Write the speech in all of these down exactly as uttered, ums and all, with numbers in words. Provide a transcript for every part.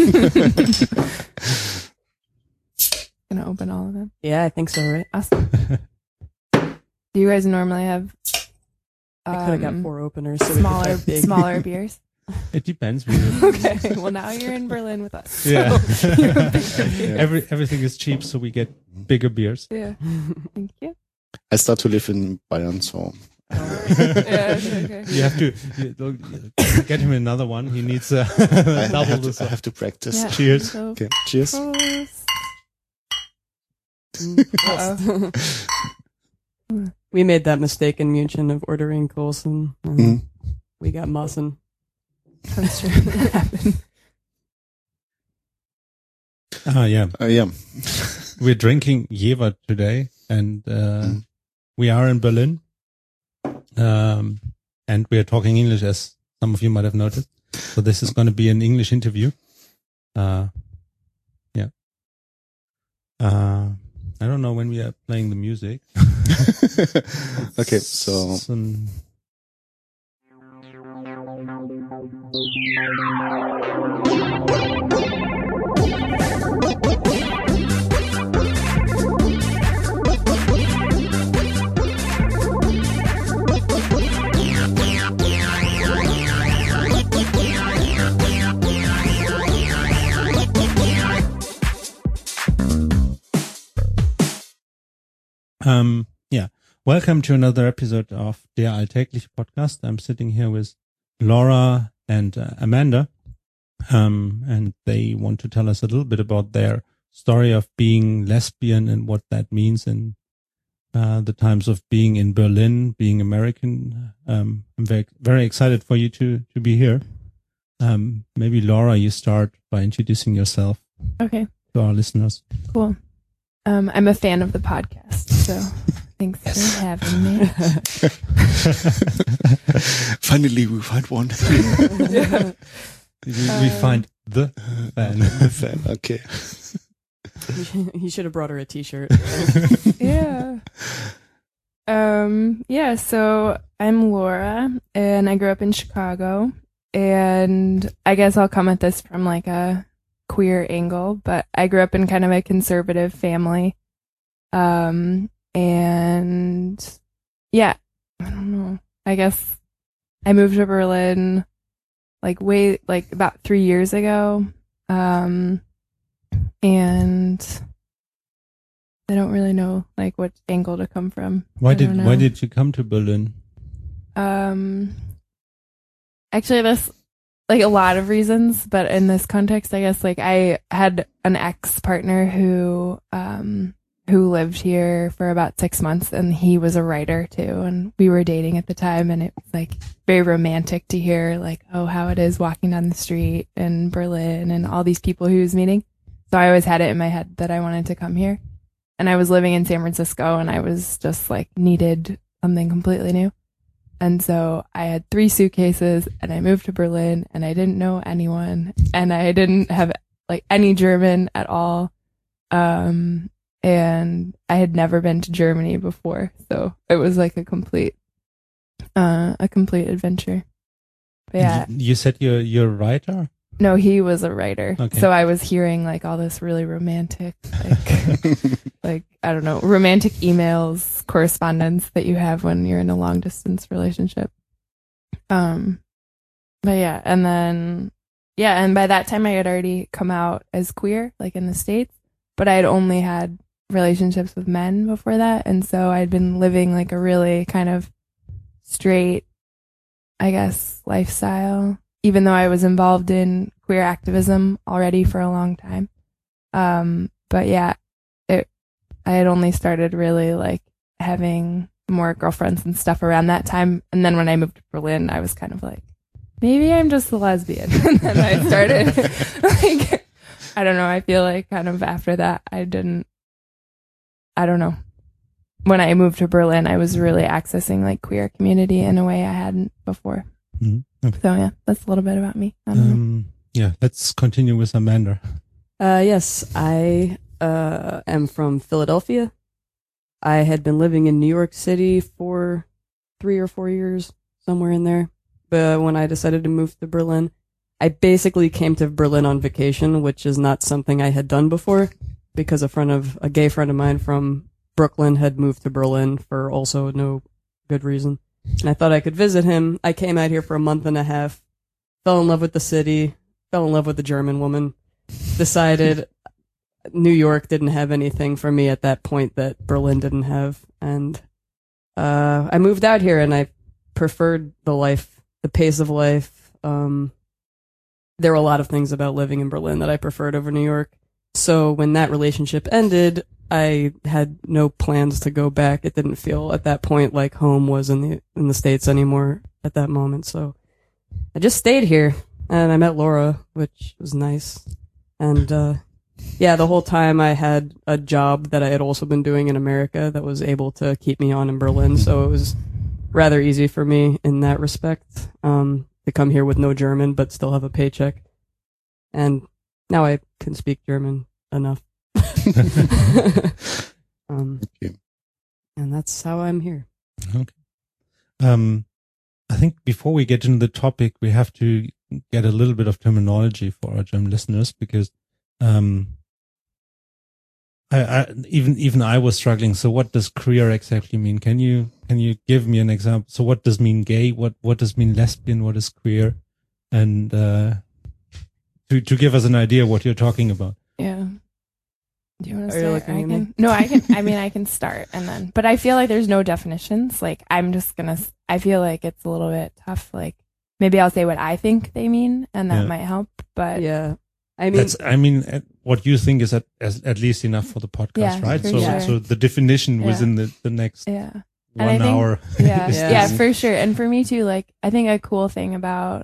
Gonna open all of them. Yeah, I think so, right? Awesome. Do you guys normally have um, I could have got four openers. So smaller smaller beers? It depends. Okay, well now you're in Berlin with us. So yeah. yeah. Every everything is cheap, so we get bigger beers. Yeah. Thank you. I start to live in Bayern, so. yeah, okay, okay. You have to you, get him another one. He needs a I, double I, have this. to, I have to practice. Yeah. Cheers. So Okay, cheers. Uh-oh. We made that mistake in München of ordering Colson. Mm. We got Mossen. That's true. That happened. Ah, yeah. Uh, yeah. We're drinking Jever today, and uh, Mm. we are in Berlin. Um, and we are talking English, as some of you might have noticed. So this is going to be an English interview. Uh, yeah. Uh, I don't know when we are playing the music. Okay, so. Some, Um, yeah. Welcome to another episode of Der Alltägliche Podcast. I'm sitting here with Laura and uh, Amanda, um, and they want to tell us a little bit about their story of being lesbian and what that means in uh, the times of being in Berlin, being American. Um, I'm very, very excited for you to, to be here. Um, maybe Laura, you start by introducing yourself Okay, to our listeners. cool. Um, I'm a fan of the podcast, so thanks Yes. for having me. Finally, we find one. Yeah. We, we Um, find the fan. Fan, okay. He should have brought her a t-shirt. Yeah. Um, yeah, so I'm Laura and I grew up in Chicago, and I guess I'll come at this from like a queer angle, but I grew up in kind of a conservative family. Um, and yeah, I don't know. I guess I moved to Berlin like way, like about three years ago. Um, and I don't really know like what angle to come from. Why I did don't know. why did you come to Berlin? Um, actually, there's like a lot of reasons, but in this context, I guess like I had an ex partner who um who lived here for about six months, and he was a writer too, and we were dating at the time, and it was like very romantic to hear like, oh, how it is walking down the street in Berlin and all these people he was meeting. So I always had it in my head that I wanted to come here, and I was living in San Francisco, and I was just like needed something completely new. And so I had three suitcases and I moved to Berlin, and I didn't know anyone, and I didn't have like any German at all. Um, and I had never been to Germany before. So it was like a complete, uh, a complete adventure. But yeah, You, you said you're you're a writer. no, he was a writer. Okay. So I was hearing like all this really romantic, like, like, I don't know, romantic emails, correspondence that you have when you're in a long distance relationship. Um, but yeah, and then, yeah, and by that time I had already come out as queer, like in the States, but I had only had relationships with men before that. And so I'd been living like a really kind of straight, I guess, lifestyle, even though I was involved in queer activism already for a long time. Um, but yeah, it, I had only started really like having more girlfriends and stuff around that time. And then when I moved to Berlin, I was kind of like, maybe I'm just a lesbian. And then I started like, I don't know. I feel like kind of after that, I didn't, I don't know. When I moved to Berlin, I was really accessing like queer community in a way I hadn't before. Mhm. Okay. So yeah, that's a little bit about me. I don't know. Um, yeah, let's continue with Amanda. Uh, yes, I uh, am from Philadelphia. I had been living in New York City for three or four years, somewhere in there. But when I decided to move to Berlin, I basically came to Berlin on vacation, which is not something I had done before, because a friend of a gay friend of mine from Brooklyn had moved to Berlin for also no good reason. And I thought I could visit him. I came out here for a month and a half, fell in love with the city, fell in love with the German woman, decided New York didn't have anything for me at that point that Berlin didn't have. And uh, I moved out here, and I preferred the life, the pace of life. Um, there were a lot of things about living in Berlin that I preferred over New York. So when that relationship ended, I had no plans to go back. It didn't feel at that point like home was in the in the States anymore at that moment. So I just stayed here, and I met Laura, which was nice. And uh, yeah, the whole time I had a job that I had also been doing in America that was able to keep me on in Berlin. So it was rather easy for me in that respect, um, to come here with no German but still have a paycheck. And now I can speak German enough. um, Okay. And that's how I'm here. Okay. Um, I think before we get into the topic, we have to get a little bit of terminology for our German listeners, because um, I, I even even I was struggling. So, what does queer exactly mean? Can you can you give me an example? So, what does mean gay? What what does mean lesbian? What is queer? And uh, to to give us an idea what you're talking about. Yeah. Do you want to Are you start? looking I at can. me? No, I can. I mean, I can start and then. But I feel like there's no definitions. Like I'm just gonna. I feel like it's a little bit tough. Like maybe I'll say what I think they mean, and that Yeah. might help. But Yeah. I mean, That's, I mean, uh, what you think is at as, at least enough for the podcast, Yeah, right? for So, sure. so the definition Yeah. within the, the next yeah. And I one think- hour. Yeah, is yeah, this. for sure. And for me too, like I think a cool thing about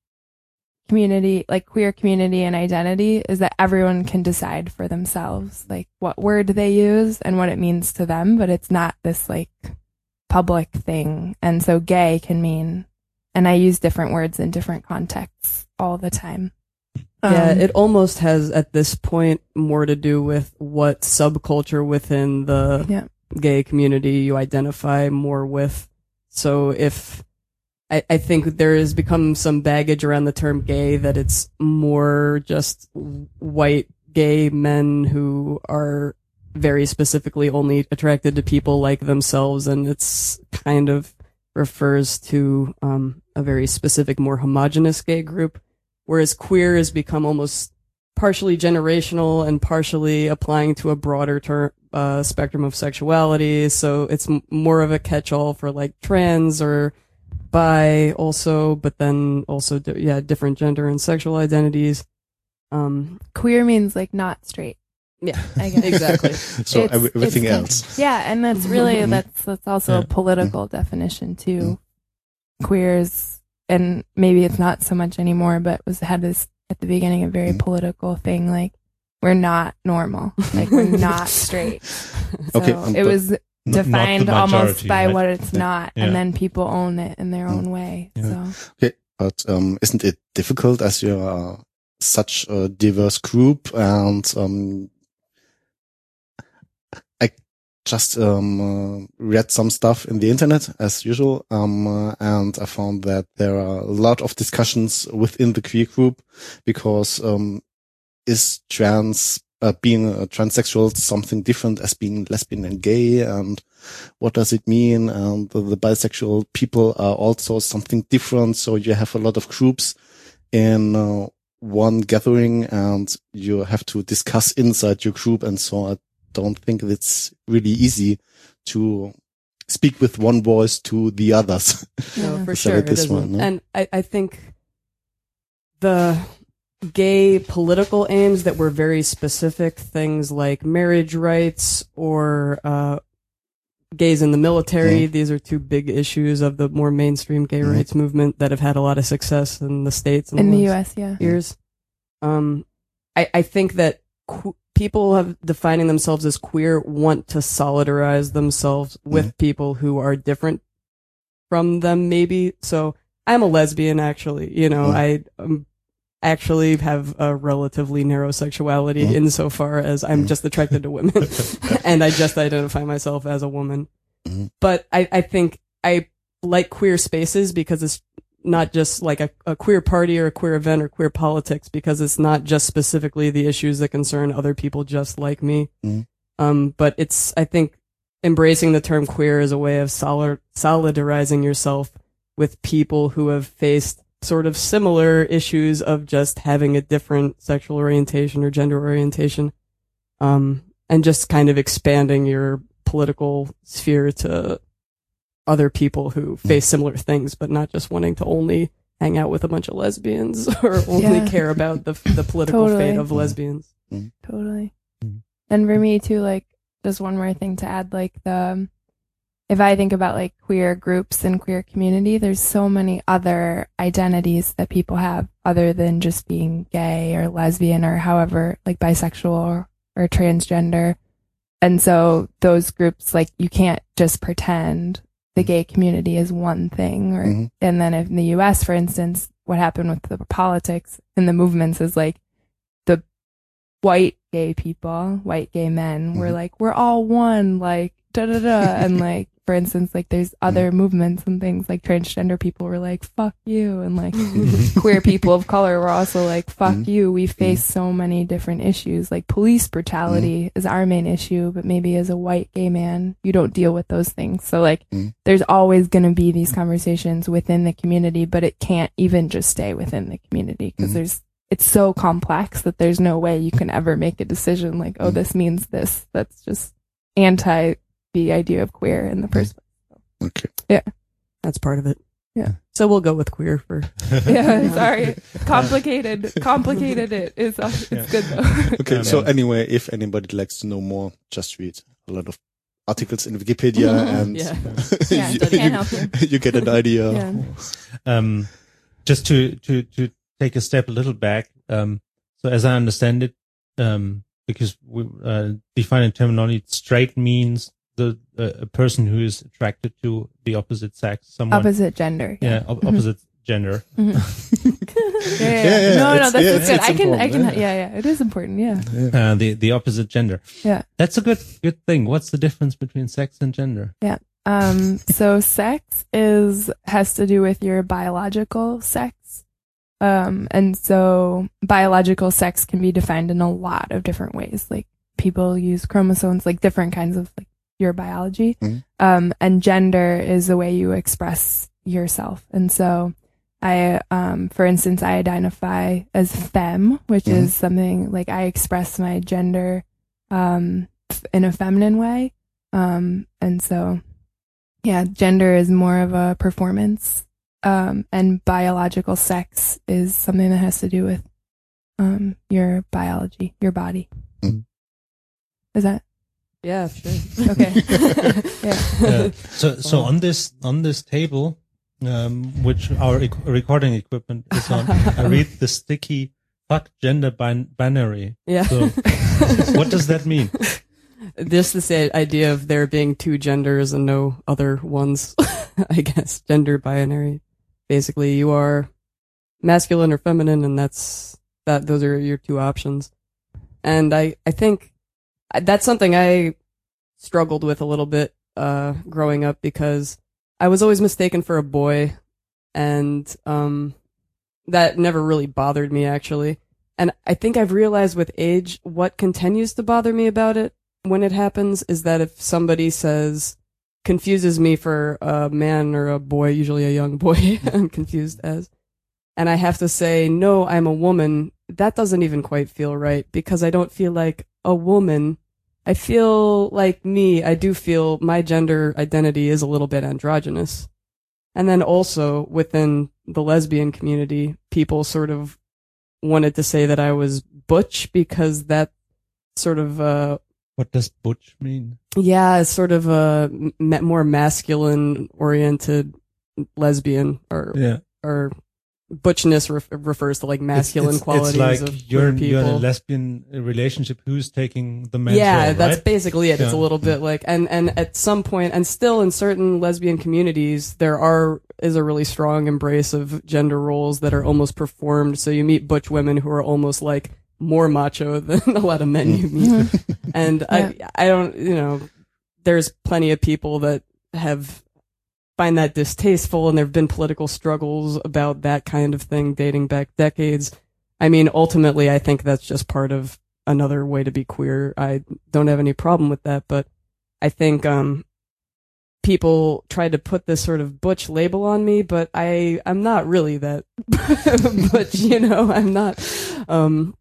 community, like queer community and identity, is that everyone can decide for themselves, like what word they use and what it means to them, but it's not this like public thing. And so gay can mean, and I use different words in different contexts all the time. yeah, Um, it almost has at this point more to do with what subculture within the Yeah. gay community you identify more with. So if I, I think there has become some baggage around the term gay, that it's more just white gay men who are very specifically only attracted to people like themselves, and it's kind of refers to um, a very specific, more homogenous gay group. Whereas queer has become almost partially generational and partially applying to a broader ter- uh, spectrum of sexuality. So it's m- more of a catch-all for like trans or bi also, but then also, di- yeah, different gender and sexual identities. Um, queer means like not straight. yeah, I guess. exactly. So It's- every- everything it's kind- else. Yeah, and that's really Mhm. that's that's also Yeah. a political definition too. Queers, and maybe it's not so much anymore, but was had this at the beginning a very Mhm. political thing, like we're not normal, like we're not straight. So Okay, um, it but was N- not the defined almost majority, by right? what it's not, Yeah. and then people own it in their Mm. own way. Yeah. So Okay, but um, isn't it difficult as you are such a diverse group? And um, I just um, uh, read some stuff in the internet as usual, um, uh, and I found that there are a lot of discussions within the queer group because um, is trans uh, being a transsexual something different as being lesbian and gay, and what does it mean? And the, the bisexual people are also something different. So you have a lot of groups in uh, one gathering, and you have to discuss inside your group. And so I don't think it's really easy to speak with one voice to the others. No, Yeah. for So sure with it this isn't. one, no? And I, I think the gay political aims that were very specific, things like marriage rights or uh, gays in the military, Mhm. these are two big issues of the more mainstream gay Mhm. rights movement that have had a lot of success in the States and in the last U S, yeah. years. Um, I, I think that qu- people have defining themselves as queer want to solidarize themselves with Mhm. people who are different from them, maybe. So I'm a lesbian, actually. You know, Mhm. I um, actually have a relatively narrow sexuality Mhm. insofar as I'm Mhm. just attracted to women, and I just identify myself as a woman. Mhm. But I, I think I like queer spaces because it's not just like a, a queer party or a queer event or queer politics, because it's not just specifically the issues that concern other people just like me. Mhm. Um, but it's, I think, embracing the term queer is a way of solid, solidarizing yourself with people who have faced sort of similar issues of just having a different sexual orientation or gender orientation, um, and just kind of expanding your political sphere to other people who face similar things, but not just wanting to only hang out with a bunch of lesbians or only Yeah. care about the the political Totally. fate of lesbians. Totally. Mhm. And for me too, like, just one more thing to add, like the, um, if I think about like queer groups and queer community, there's so many other identities that people have other than just being gay or lesbian or however, like bisexual or, or transgender. And so those groups, like, you can't just pretend the gay community is one thing, or, Mhm. and then if in the U S, for instance, what happened with the politics and the movements is like the white gay people, white gay men were Mhm. like, we're all one, like, da da da. And like, for instance, like there's other movements and things like transgender people were like, fuck you. And like queer people of color were also like, fuck Mhm. you. We face so many different issues. Like police brutality is our main issue, but maybe as a white gay man, you don't deal with those things. So like, Mhm. there's always going to be these conversations within the community, but it can't even just stay within the community because Mhm. there's, it's so complex that there's no way you can ever make a decision like, oh, Mhm. this means this. That's just anti the idea of queer in the first place. Okay. That's part of it. Yeah. So we'll go with queer for. Yeah, sorry. Complicated. Complicated it. It's, it's Yeah. good though. Okay. Um, So anyway, if anybody likes to know more, just read a lot of articles in Wikipedia, and Yeah. Yeah, you, can't help you. you get an idea. Yeah. Um, just to, to, to take a step a little back. Um, so as I understand it, um, because we, uh, defining terminology, straight means the, uh, a person who is attracted to the opposite sex, someone, Opposite gender. yeah, op- opposite gender. Mhm. yeah, yeah, Yeah, yeah, No, no, it's- that's yeah, good. it's- it's I can, I important, can, yeah. yeah, it is important. Yeah. Uh, the, the opposite gender. Yeah. That's a good, good thing. What's the difference between sex and gender? Um, so sex is, has to do with your biological sex. Um, and so biological sex can be defined in a lot of different ways. Like people use chromosomes, like different kinds of like your biology. Mhm. Um, and gender is the way you express yourself. And so I, um, for instance, I identify as femme, which Mhm. is something like I express my gender, um, f- in a feminine way. Um, and so, yeah, gender is more of a performance, um, and biological sex is something that has to do with, um, your biology, your body. Mm. Is that Yeah, sure. okay? yeah. Uh, so, so on this, on this table, um, which our ec- recording equipment is on, I read the sticky fuck gender bin- binary. Yeah. So what does that mean? Just this i- idea of there being two genders and no other ones, I guess. Gender binary. Basically, you are masculine or feminine, and that's that. Those are your two options. And I, I think that's something I struggled with a little bit uh, growing up because I was always mistaken for a boy, and um, that never really bothered me actually. And I think I've realized with age what continues to bother me about it when it happens is that if somebody says, confuses me for a man or a boy, usually a young boy, I'm confused as, and I have to say, no, I'm a woman, that doesn't even quite feel right because I don't feel like a woman. I feel like me, I do feel my gender identity is a little bit androgynous. And then also within the lesbian community, people sort of wanted to say that I was butch because that sort of, uh, What does butch mean? yeah, it's sort of a m- more masculine oriented lesbian or, Yeah. or butchness ref- refers to like masculine it's, it's, qualities it's like of you're, queer you're in a people. lesbian relationship. Who's taking the man's Yeah, role, that's right? basically it. It's a Yeah. little bit like, and, and at some point, and still in certain lesbian communities, there are, is a really strong embrace of gender roles that are almost performed. So you meet butch women who are almost like more macho than a lot of men you meet. And I, I don't, you know, there's plenty of people that have find that distasteful, and there have been political struggles about that kind of thing dating back decades. I mean, ultimately, I think that's just part of another way to be queer. I don't have any problem with that, but I think um, people try to put this sort of butch label on me, but I, I'm not really that butch, you know, I'm not, um,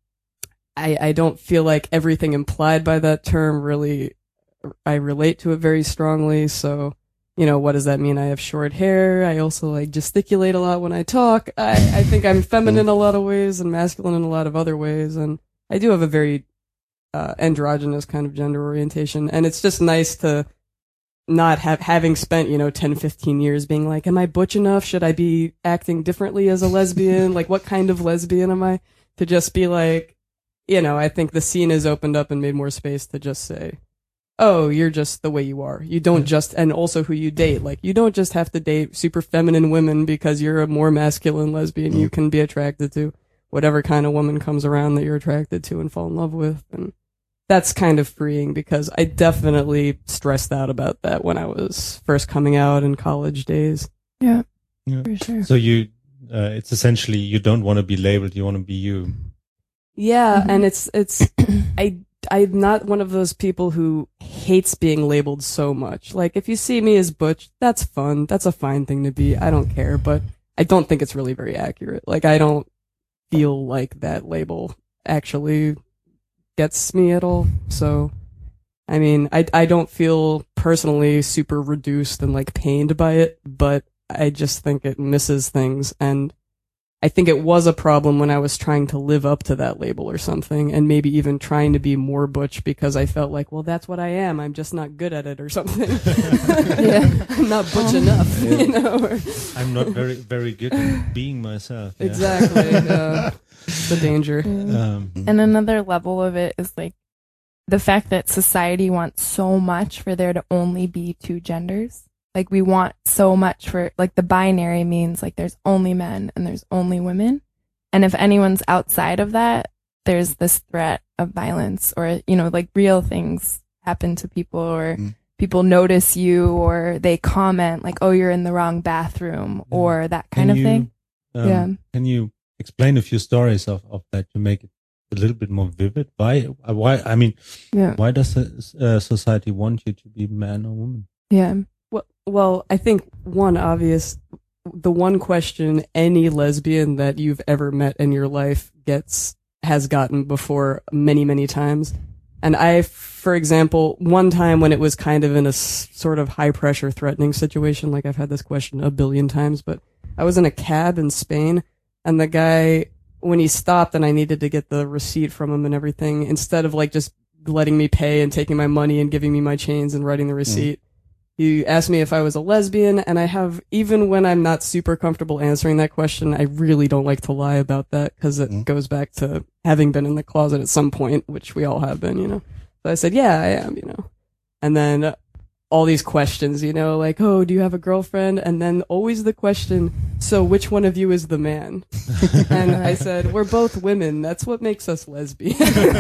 I, I don't feel like everything implied by that term really, I relate to it very strongly, so... You know, what does that mean? I have short hair. I also like gesticulate a lot when I talk. I, I think I'm feminine in a lot of ways and masculine in a lot of other ways. And I do have a very uh, androgynous kind of gender orientation. And it's just nice to not have, having spent, you know, ten, fifteen years being like, am I butch enough? Should I be acting differently as a lesbian? Like, what kind of lesbian am I? To just be like, you know, I think the scene has opened up and made more space to just say, oh, you're just the way you are. You don't just, and also who you date. Like, you don't just have to date super feminine women because you're a more masculine lesbian. You can be attracted to whatever kind of woman comes around that you're attracted to and fall in love with. And that's kind of freeing because I definitely stressed out about that when I was first coming out in college days. Yeah, Yeah. for sure. So you, uh, it's essentially you don't want to be labeled. You want to be you. Yeah, Mhm. and it's, it's, I, I'm not one of those people who hates being labeled so much. Like, if you see me as butch, that's fun. That's a fine thing to be. I don't care, but I don't think it's really very accurate. Like, I don't feel like that label actually gets me at all. So, I mean, I, I don't feel personally super reduced and, like, pained by it, but I just think it misses things, and I think it was a problem when I was trying to live up to that label or something, and maybe even trying to be more butch because I felt like, well, that's what I am. I'm just not good at it or something. Yeah. I'm not butch enough, Yeah. you know? Or, I'm not very, very good at being myself. Yeah. exactly. Uh, the danger. Um, And another level of it is like the fact that society wants so much for there to only be two genders. Like, we want so much for, like, the binary means, like, there's only men and there's only women. And if anyone's outside of that, there's this threat of violence or, you know, like, real things happen to people or Mm. people notice you or they comment, like, oh, you're in the wrong bathroom or that kind can of you, thing. um, Yeah. Can you explain a few stories of, of that to make it a little bit more vivid? Why, why, I mean, Yeah. why does uh, society want you to be man or woman? Yeah. Well, well, I think one obvious, the one question any lesbian that you've ever met in your life gets, has gotten before many, many times. And I, for example, one time when it was kind of in a s- sort of high pressure threatening situation, like I've had this question a billion times, but I was in a cab in Spain and the guy, when he stopped and I needed to get the receipt from him and everything, instead of like just letting me pay and taking my money and giving me my chains and writing the receipt, he asked me if I was a lesbian, and I have, even when I'm not super comfortable answering that question, I really don't like to lie about that because it Mm. goes back to having been in the closet at some point, which we all have been, you know. So I said, yeah, I am, you know. And then uh, all these questions, you know, like, oh, do you have a girlfriend? And then always the question, so which one of you is the man? And I said, we're both women. That's what makes us lesbian.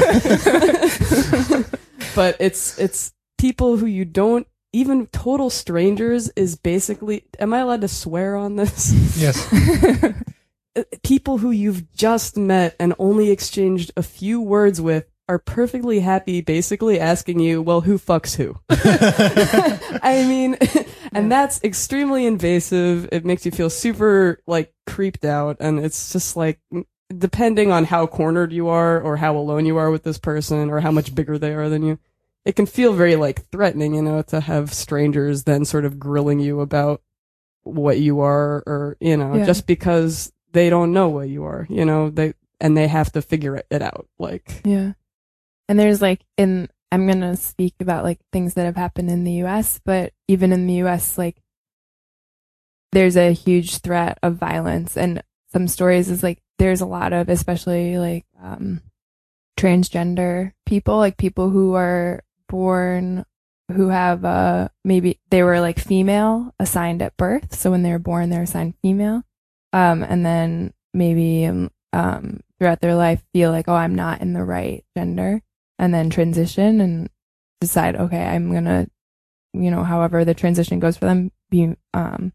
But it's it's people who you don't, even total strangers is basically, am I allowed to swear on this? Yes. People who you've just met and only exchanged a few words with are perfectly happy basically asking you, well, who fucks who? I mean, and that's extremely invasive. It makes you feel super, like, creeped out, and it's just like, depending on how cornered you are or how alone you are with this person or how much bigger they are than you, it can feel very, like, threatening, you know, to have strangers then sort of grilling you about what you are, or, you know, Yeah. just because they don't know what you are, you know, they, and they have to figure it, it out, like. Yeah. And there's like, in, I'm going to speak about like things that have happened in the U S, but even in the U S, like, there's a huge threat of violence. And some stories is like, there's a lot of, especially like, um, transgender people, like people who are born, who have, uh, maybe they were like female assigned at birth. So when they were born, they're assigned female. Um, and then maybe, um, um, throughout their life feel like, oh, I'm not in the right gender, and then transition and decide, okay, I'm going to you know, however the transition goes for them, be um,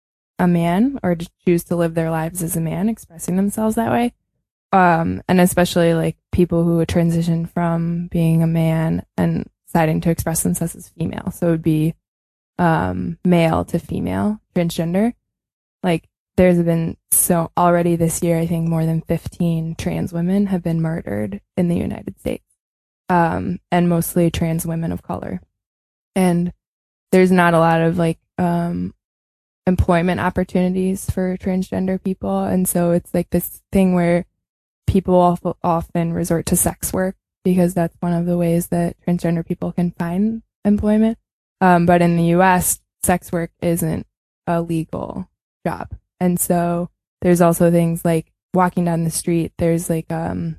a man or to choose to live their lives as a man, expressing themselves that way. Um, and especially like people who would transition from being a man and deciding to express themselves as female. So it would be um, male to female, transgender. Like there's been so already this year, I think more than fifteen trans women have been murdered in the United States. Um, and mostly trans women of color. And there's not a lot of like, um, employment opportunities for transgender people. And so it's like this thing where people often resort to sex work because that's one of the ways that transgender people can find employment. Um, but in the U S, sex work isn't a legal job. And so there's also things like walking down the street, there's like, um,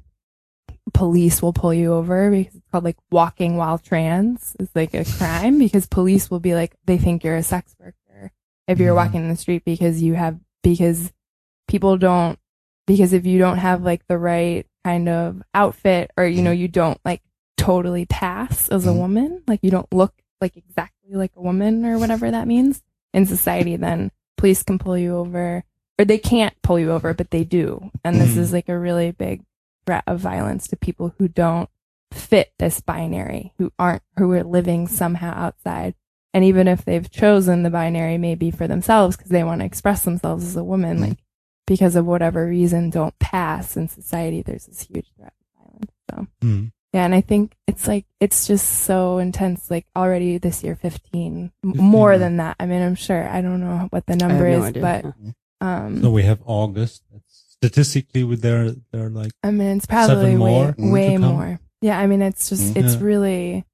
police will pull you over because it's called like walking while trans. It's like a crime because police will be like, they think you're a sex worker if you're walking in the street because you have, because people don't, because if you don't have like the right kind of outfit or, you know, you don't like totally pass as a woman, like you don't look like exactly like a woman or whatever that means in society, then police can pull you over or they can't pull you over, but they do. And this is like a really big threat of violence to people who don't fit this binary, who aren't, who are living somehow outside. And even if they've chosen the binary maybe for themselves because they want to express themselves as a woman, like because of whatever reason don't pass in society, there's this huge threat of violence. So Mm. yeah, and I think it's like, it's just so intense, like already this year, fifteen, m- more than that. I mean, I'm sure, I don't know what the number I have no is, idea. but, Yeah. um, So we have August. That's statistically, with their they're like I mean, it's probably seven more way, to way come. more. Yeah, I mean, it's just, it's Yeah. really,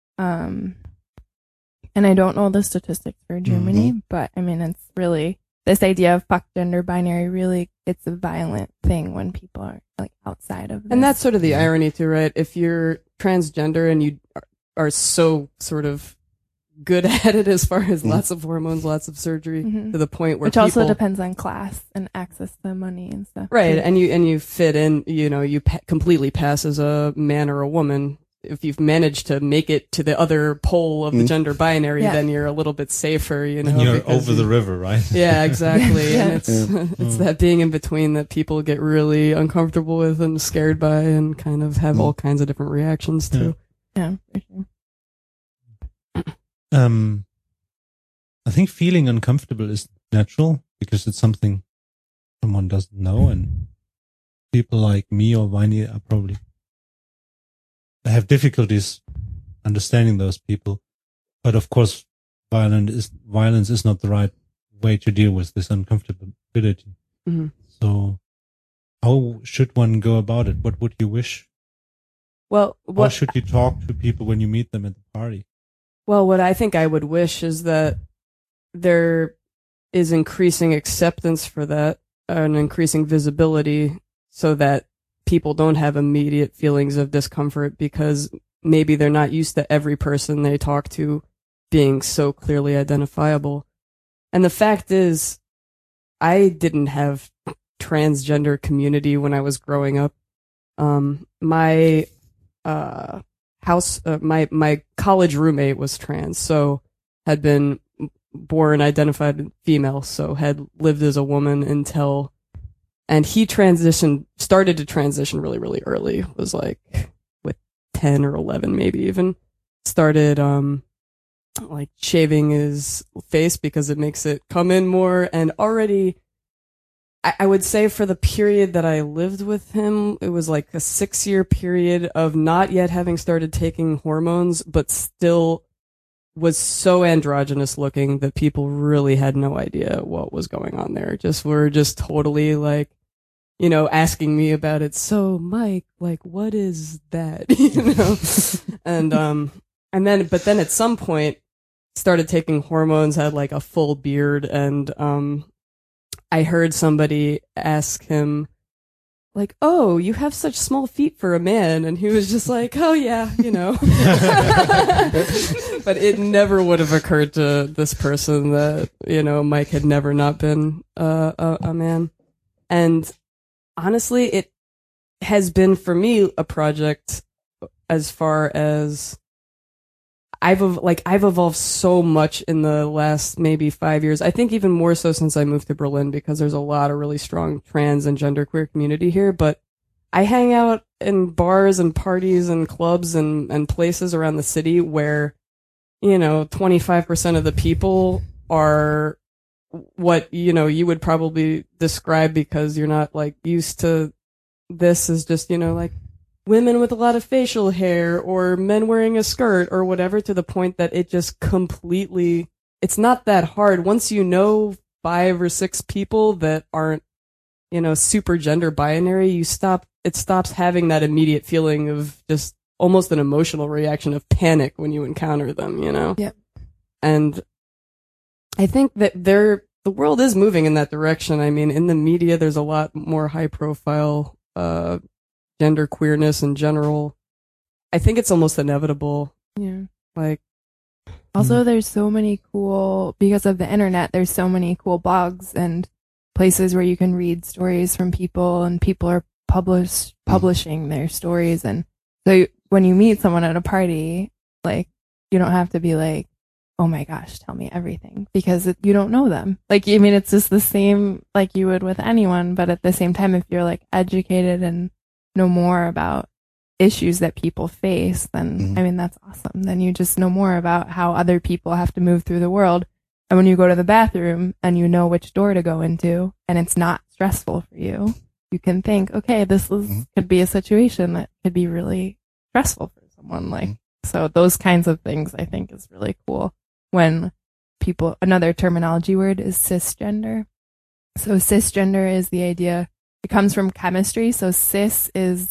um, and I don't know the statistics for Germany, but I mean, it's really, this idea of fuck gender binary, really, it's a violent thing when people are like outside of this. And that's sort of the irony too, right? If you're transgender and you are, are so sort of good at it as far as lots of hormones, lots of surgery, Mhm. to the point where Which people, also depends on class and access to money and stuff. right? too. And you and you fit in, you know, you pa- completely pass as a man or a woman. If you've managed to make it to the other pole of the Mm. gender binary, Yeah. then you're a little bit safer, you know. and you're because over you- the river, right? Yeah, exactly. Yeah. And it's it's Mm. that being in between that people get really uncomfortable with and scared by, and kind of have Mm. all kinds of different reactions to. Yeah, for sure. Um, I think feeling uncomfortable is natural because it's something someone doesn't know, and people like me or Viney are probably have difficulties understanding those people. But of course, violence is violence is not the right way to deal with this uncomfortability. Mhm. So, how should one go about it? What would you wish? Well, How what should you talk to people when you meet them at the party? well, what I think I would wish is that there is increasing acceptance for that and increasing visibility so that people don't have immediate feelings of discomfort because maybe they're not used to every person they talk to being so clearly identifiable. And the fact is, I didn't have transgender community when I was growing up. Um, my, uh, house, uh, my, my college roommate was trans, so had been born identified female, so had lived as a woman until, and he transitioned, started to transition really, really early, was like with ten or eleven, maybe even, started, um, like shaving his face because it makes it come in more, and already, I, I would say for the period that I lived with him, it was like a six year period of not yet having started taking hormones, but still was so androgynous looking that people really had no idea what was going on there. Just were just totally like, you know, asking me about it. So Mike, like, what is that? you know? and, um, and then, but then at some point started taking hormones, had like a full beard. And, um, I heard somebody ask him, like, oh, you have such small feet for a man. And he was just like, oh, yeah, you know. But it never would have occurred to this person that, you know, Mike had never not been uh, a, a man. And honestly, it has been for me a project as far as I've ev- like I've evolved so much in the last maybe five years. I think even more so since I moved to Berlin, because there's a lot of really strong trans and genderqueer community here. But I hang out in bars and parties and clubs and, and places around the city where, you know, twenty-five percent of the people are what, you know, you would probably describe, because you're not like used to this, is just, you know, like women with a lot of facial hair or men wearing a skirt or whatever, to the point that it just completely, it's not that hard. Once you know five or six people that aren't, you know, super gender binary, you stop, it stops having that immediate feeling of just almost an emotional reaction of panic when you encounter them, you know? Yep. And I think that they're, the world is moving in that direction. I mean, in the media, there's a lot more high profile, uh, gender queerness in general. I think it's almost inevitable. Yeah. Like, also, there's so many cool, because of the internet, there's so many cool blogs and places where you can read stories from people, and people are publish, publishing their stories. And so you, when you meet someone at a party, like, you don't have to be like, oh my gosh, tell me everything, because it, you don't know them. Like, I mean, it's just the same like you would with anyone, but at the same time, if you're like educated and know more about issues that people face, then Mhm. I mean, that's awesome. Then you just know more about how other people have to move through the world. And when you go to the bathroom and you know which door to go into, and it's not stressful for you, you can think, okay, this is, Mhm. could be a situation that could be really stressful for someone. Like, so those kinds of things I think is really cool when people, another terminology word is cisgender. So cisgender is the idea, it comes from chemistry. So cis is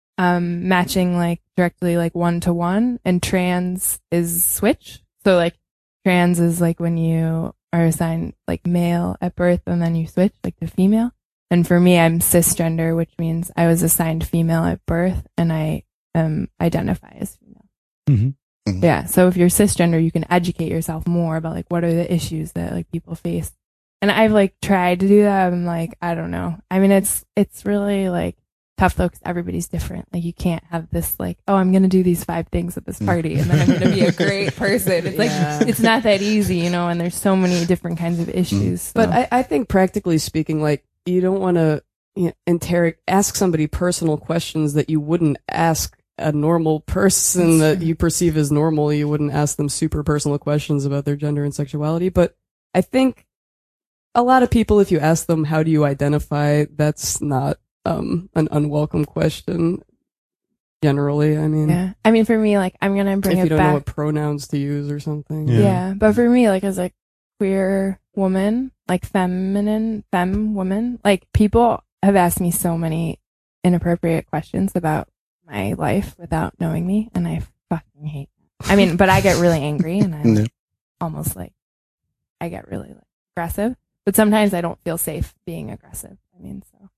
um, matching like directly like one to one, and trans is switch. So like trans is like when you are assigned like male at birth and then you switch like to female. And for me, I'm cisgender, which means I was assigned female at birth and I um, identify as female. Mm-hmm. Yeah. So if you're cisgender, you can educate yourself more about like what are the issues that like people face. And I've like tried to do that. I'm like, I don't know. I mean, it's, it's really like tough though, because everybody's different. Like you can't have this like, oh, I'm going to do these five things at this party and then I'm going to be a great person. It's like, Yeah. it's not that easy, you know, and there's so many different kinds of issues. So. But I, I think practically speaking, like, you don't want to, you know, interrogate, ask somebody personal questions that you wouldn't ask a normal person that you perceive as normal. You wouldn't ask them super personal questions about their gender and sexuality. But I think a lot of people, if you ask them, how do you identify, that's not um, an unwelcome question. Generally, I mean, yeah. I mean, for me, like, I'm going to bring if it you don't back. know what pronouns to use or something. Yeah. Yeah. But for me, like, as a queer woman, like feminine, femme woman, like people have asked me so many inappropriate questions about my life without knowing me, and I fucking hate that. I mean, but I get really angry and I'm Yeah. almost like, I get really like aggressive, but sometimes I don't feel safe being aggressive. I mean, so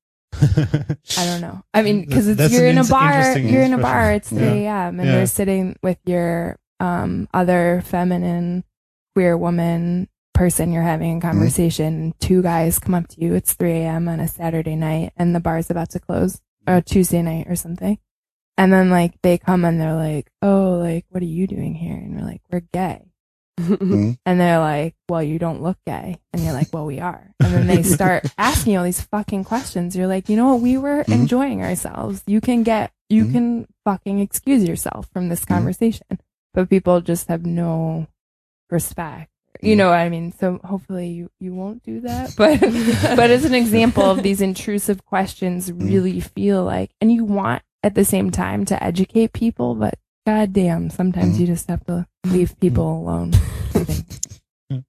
I don't know. I mean, because it's That's you're an in a ins- bar, interesting you're in a expression. bar, it's Yeah. three a.m. and Yeah. you're sitting with your um other feminine queer woman person you're having a conversation. Two guys come up to you. It's three a.m. on a Saturday night, and the bar's about to close, or Tuesday night or something. And then like they come and they're like, "Oh, like what are you doing here?" And we're like, "We're gay." Mhm. And they're like, "Well, you don't look gay." And you're like, "Well, we are." And then they start asking you all these fucking questions. You're like, "You know what? We were Mhm. enjoying ourselves. You can get, you Mhm. can fucking excuse yourself from this conversation." But people just have no respect. You Mhm. know what I mean? So hopefully you, you won't do that. But, but as an example of these intrusive questions really feel like, and you want at the same time to educate people, but goddamn, sometimes Mhm. you just have to leave people alone. I think.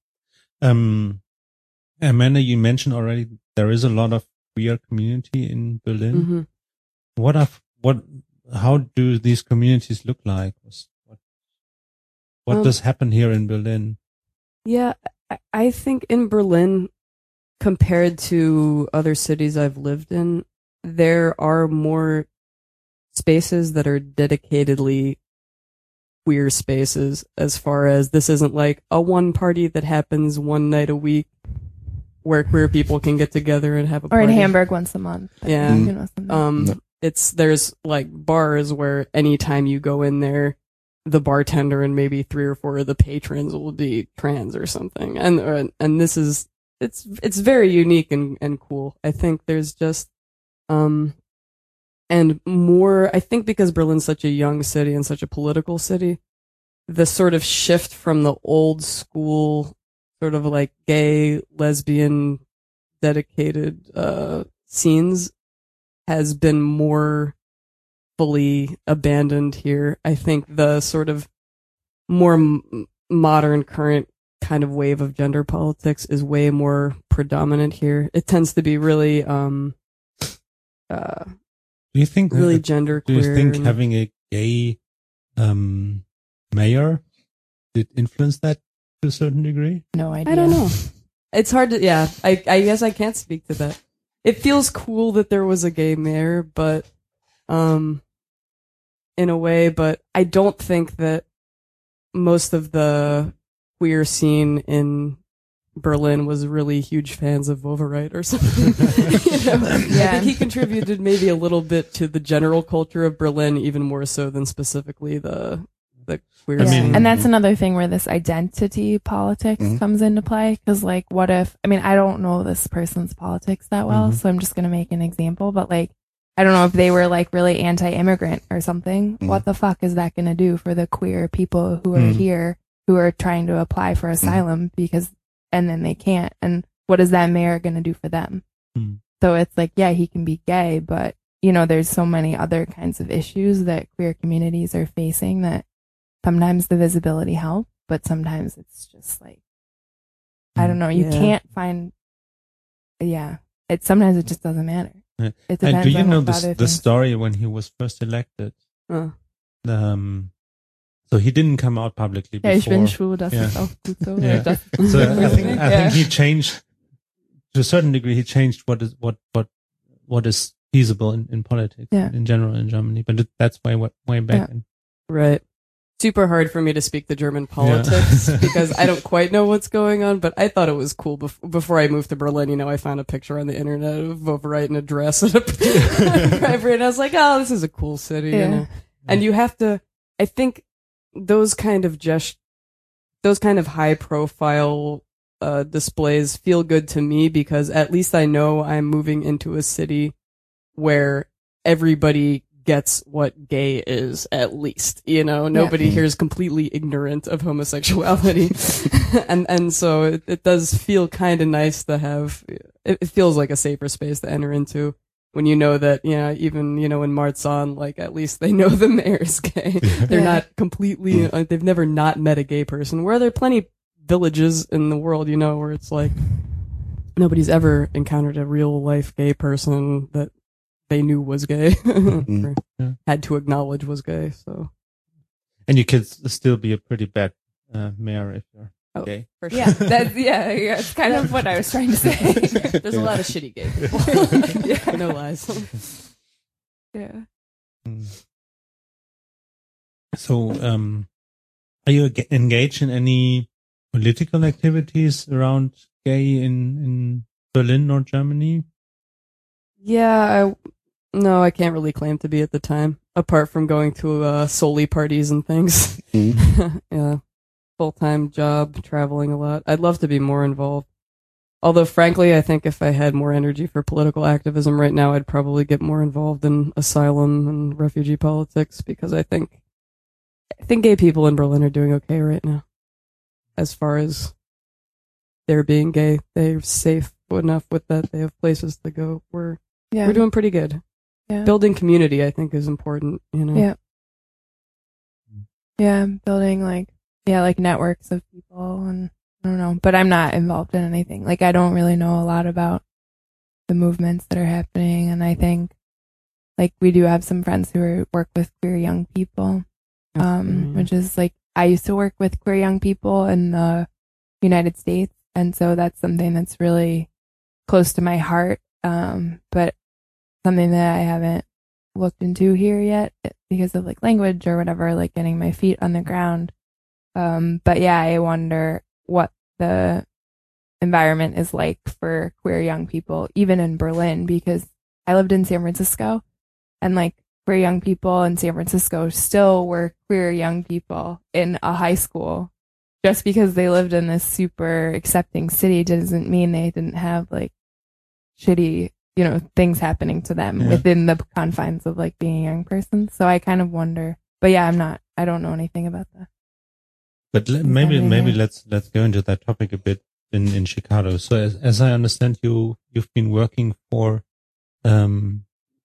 Um, Amanda, you mentioned already there is a lot of queer community in Berlin. Mhm. What are what? How do these communities look like? What what Um, does happen here in Berlin? Yeah, I- I think in Berlin, compared to other cities I've lived in, there are more spaces that are dedicatedly queer spaces, as far as this isn't like a one party that happens one night a week where queer people can get together and have a Or party. in Hamburg once a month. Yeah. You know, something. Um, No. it's, there's like bars where anytime you go in there, the bartender and maybe three or four of the patrons will be trans or something. And, uh, and this is, it's, it's very unique and, and cool. I think there's just, um, and more, I think because Berlin's such a young city and such a political city, the sort of shift from the old school, sort of like gay, lesbian, dedicated, uh, scenes has been more fully abandoned here. I think the sort of more m- modern current kind of wave of gender politics is way more predominant here. It tends to be really, um, uh, Do you think really uh, gender Do queer. you think and- having a gay um, mayor did influence that to a certain degree? No idea. I don't know. It's hard to, yeah, I, I guess I can't speak to that. It feels cool that there was a gay mayor, but, um, in a way, but I don't think that most of the queer scene in Berlin was really huge fans of Wovereit or something. You know? Yeah. I think he contributed maybe a little bit to the general culture of Berlin, even more so than specifically the the queer I Yeah. mean- and that's another thing where this identity politics Mhm. comes into play. Because, like, what if, I mean, I don't know this person's politics that well, Mhm. so I'm just going to make an example, but, like, I don't know if they were, like, really anti immigrant or something. Mhm. What the fuck is that going to do for the queer people who are Mhm. here, who are trying to apply for asylum because, and then they can't? And what is that mayor going to do for them? Mhm. So it's like, yeah, he can be gay, but, you know, there's so many other kinds of issues that queer communities are facing that sometimes the visibility helps, but sometimes it's just like, I don't know, you Yeah. can't find, yeah, it, sometimes it just doesn't matter. Yeah. It depends And do you on know what the, other the things- story when he was first elected? Uh, Um, so he didn't come out publicly Ja, ich before. bin schwul, das Yeah. ist auch gut so. Yeah. Das- So I think I Yeah. think he changed to a certain degree. He changed what is what what what is feasible in, in politics Yeah. in general in Germany. But it, that's way way back. Yeah. in. right. Super hard for me to speak the German politics Yeah. because I don't quite know what's going on, but I thought it was cool bef- before I moved to Berlin. You know, I found a picture on the internet of Wovereit in a dress at a primary, and I was like, oh, this is a cool city, you Yeah. know. And you have to, I think those kind of gest- those kind of high profile, uh, displays feel good to me because at least I know I'm moving into a city where everybody gets what gay is, at least, you know, nobody Yeah. here is completely ignorant of homosexuality. and, and so it, it does feel kind of nice to have, it, it feels like a safer space to enter into. When you know that, yeah, even, you know, in Marzahn, like, at least they know the mayor's gay. They're Yeah. not completely, uh, they've never not met a gay person. Where there are plenty of villages in the world, you know, where it's like, nobody's ever encountered a real life gay person that they knew was gay, or Yeah. had to acknowledge was gay, so. And you could s- still be a pretty bad uh, mayor if you're Oh, gay. for sure. Yeah, that's, yeah, yeah, it's kind of what I was trying to say. There's a lot of shitty gay people. Yeah. No lies. Yeah. Mm. So, um, are you ag- engaged in any political activities around gay in in Berlin or Germany? Yeah, I, no, I can't really claim to be at the time, apart from going to uh, Soli parties and things. Mhm. Yeah, full-time job, traveling a lot. I'd love to be more involved. Although, frankly, I think if I had more energy for political activism right now, I'd probably get more involved in asylum and refugee politics because I think, I think gay people in Berlin are doing okay right now. As far as they're being gay, they're safe enough with that. They have places to go. We're Yeah. we're doing pretty good. yeah. Building community, I think, is important. You know. Yeah. Yeah, building like, yeah, like networks of people, and I don't know, but I'm not involved in anything. Like, I don't really know a lot about the movements that are happening, and I think, like, we do have some friends who are, work with queer young people, um, Mhm. which is like, I used to work with queer young people in the United States, and so that's something that's really close to my heart, um, but something that I haven't looked into here yet because of like language or whatever, like getting my feet on the ground. Um, but yeah, I wonder what the environment is like for queer young people, even in Berlin, because I lived in San Francisco and like queer young people in San Francisco still were queer young people in a high school. Just because they lived in this super accepting city doesn't mean they didn't have like shitty, you know, things happening to them Yeah. within the confines of like being a young person. So I kind of wonder, but yeah, I'm not, I don't know anything about that. But le- maybe Exactly, maybe yeah. let's let's go into that topic a bit in in Chicago. So as, as I understand, you you've been working for um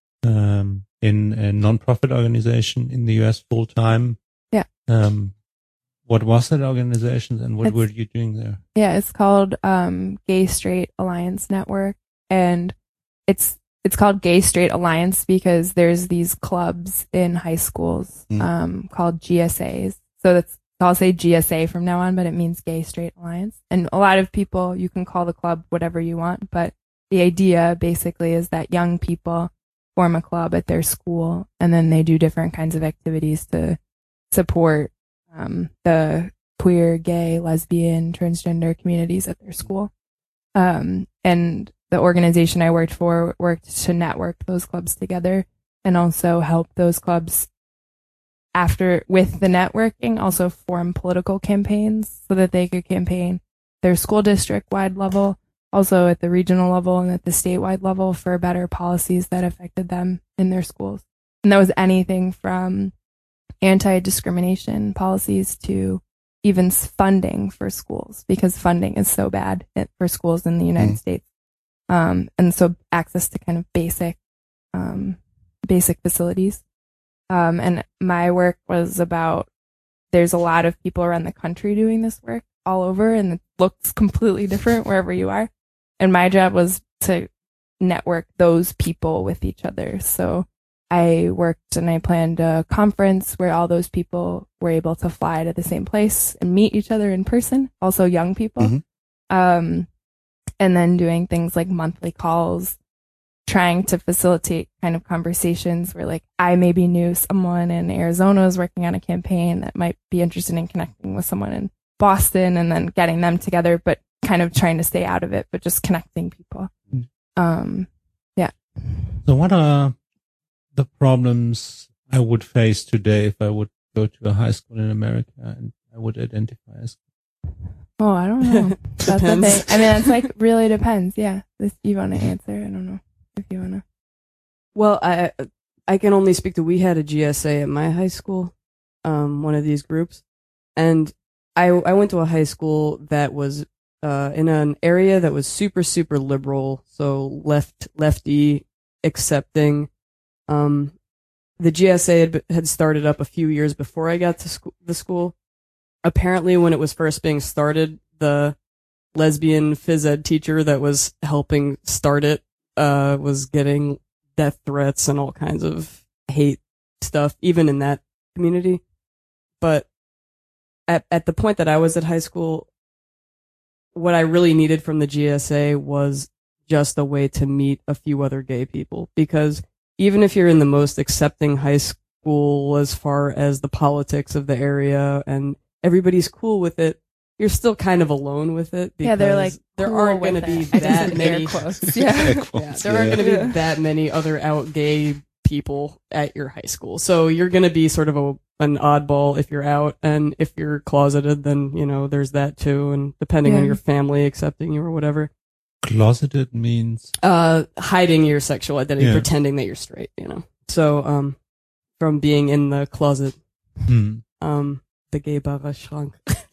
um in a non-profit organization in the U S full time. Yeah. Um, what was that organization and what It's- were you doing there? Yeah, it's called um, Gay Straight Alliance Network, and it's it's called Gay Straight Alliance because there's these clubs in high schools Mm. um, called G S As. So that's I'll say G S A from now on, but it means Gay Straight Alliance. And a lot of people, you can call the club whatever you want, but the idea basically is that young people form a club at their school, and then they do different kinds of activities to support um, the queer, gay, lesbian, transgender communities at their school. Um, and the organization I worked for worked to network those clubs together and also help those clubs after with the networking also form political campaigns so that they could campaign their school district wide level, also at the regional level and at the statewide level for better policies that affected them in their schools. And that was anything from anti-discrimination policies to even funding for schools, because funding is so bad for schools in the United Mm. States. Um, and so access to kind of basic, um, basic facilities. Um, and my work was about, there's a lot of people around the country doing this work all over, and it looks completely different wherever you are. And my job was to network those people with each other. So I worked and I planned a conference where all those people were able to fly to the same place and meet each other in person, also young people. Mhm. Um, and then doing things like monthly calls, trying to facilitate kind of conversations where like I maybe knew someone in Arizona was working on a campaign that might be interested in connecting with someone in Boston, and then getting them together, but kind of trying to stay out of it, but just connecting people. Mm. Um, So what are the problems I would face today if I would go to a high school in America and I would identify as? oh, I don't know. That's the Depends. thing. I mean, that's like really depends. Yeah. This, you want to answer? I don't know if you want to. Well, I I can only speak to, we had a G S A at my high school, um, one of these groups, and I I went to a high school that was uh, in an area that was super super liberal, so left lefty, accepting. Um, the G S A had had started up a few years before I got to school, the school. Apparently, when it was first being started, the lesbian phys ed teacher that was helping start it uh, was getting death threats and all kinds of hate stuff, even in that community. But at at the point that I was at high school, what I really needed from the G S A was just a way to meet a few other gay people, because even if you're in the most accepting high school as far as the politics of the area and everybody's cool with it, you're still kind of alone with it. Yeah, they're like, because there cool aren't going to with be it. I just that did air many. quotes. Yeah. Air Yeah, quotes, there aren't yeah. going to be Yeah. that many other out gay people at your high school. So you're going to be sort of a an oddball if you're out, and if you're closeted, then, you know, there's that too. And depending on Yeah. your family accepting you or whatever, Closeted means uh, hiding your sexual identity, Yeah. pretending that you're straight, you know. So, um, from being in the closet, hmm. um, the gay bara Schrank.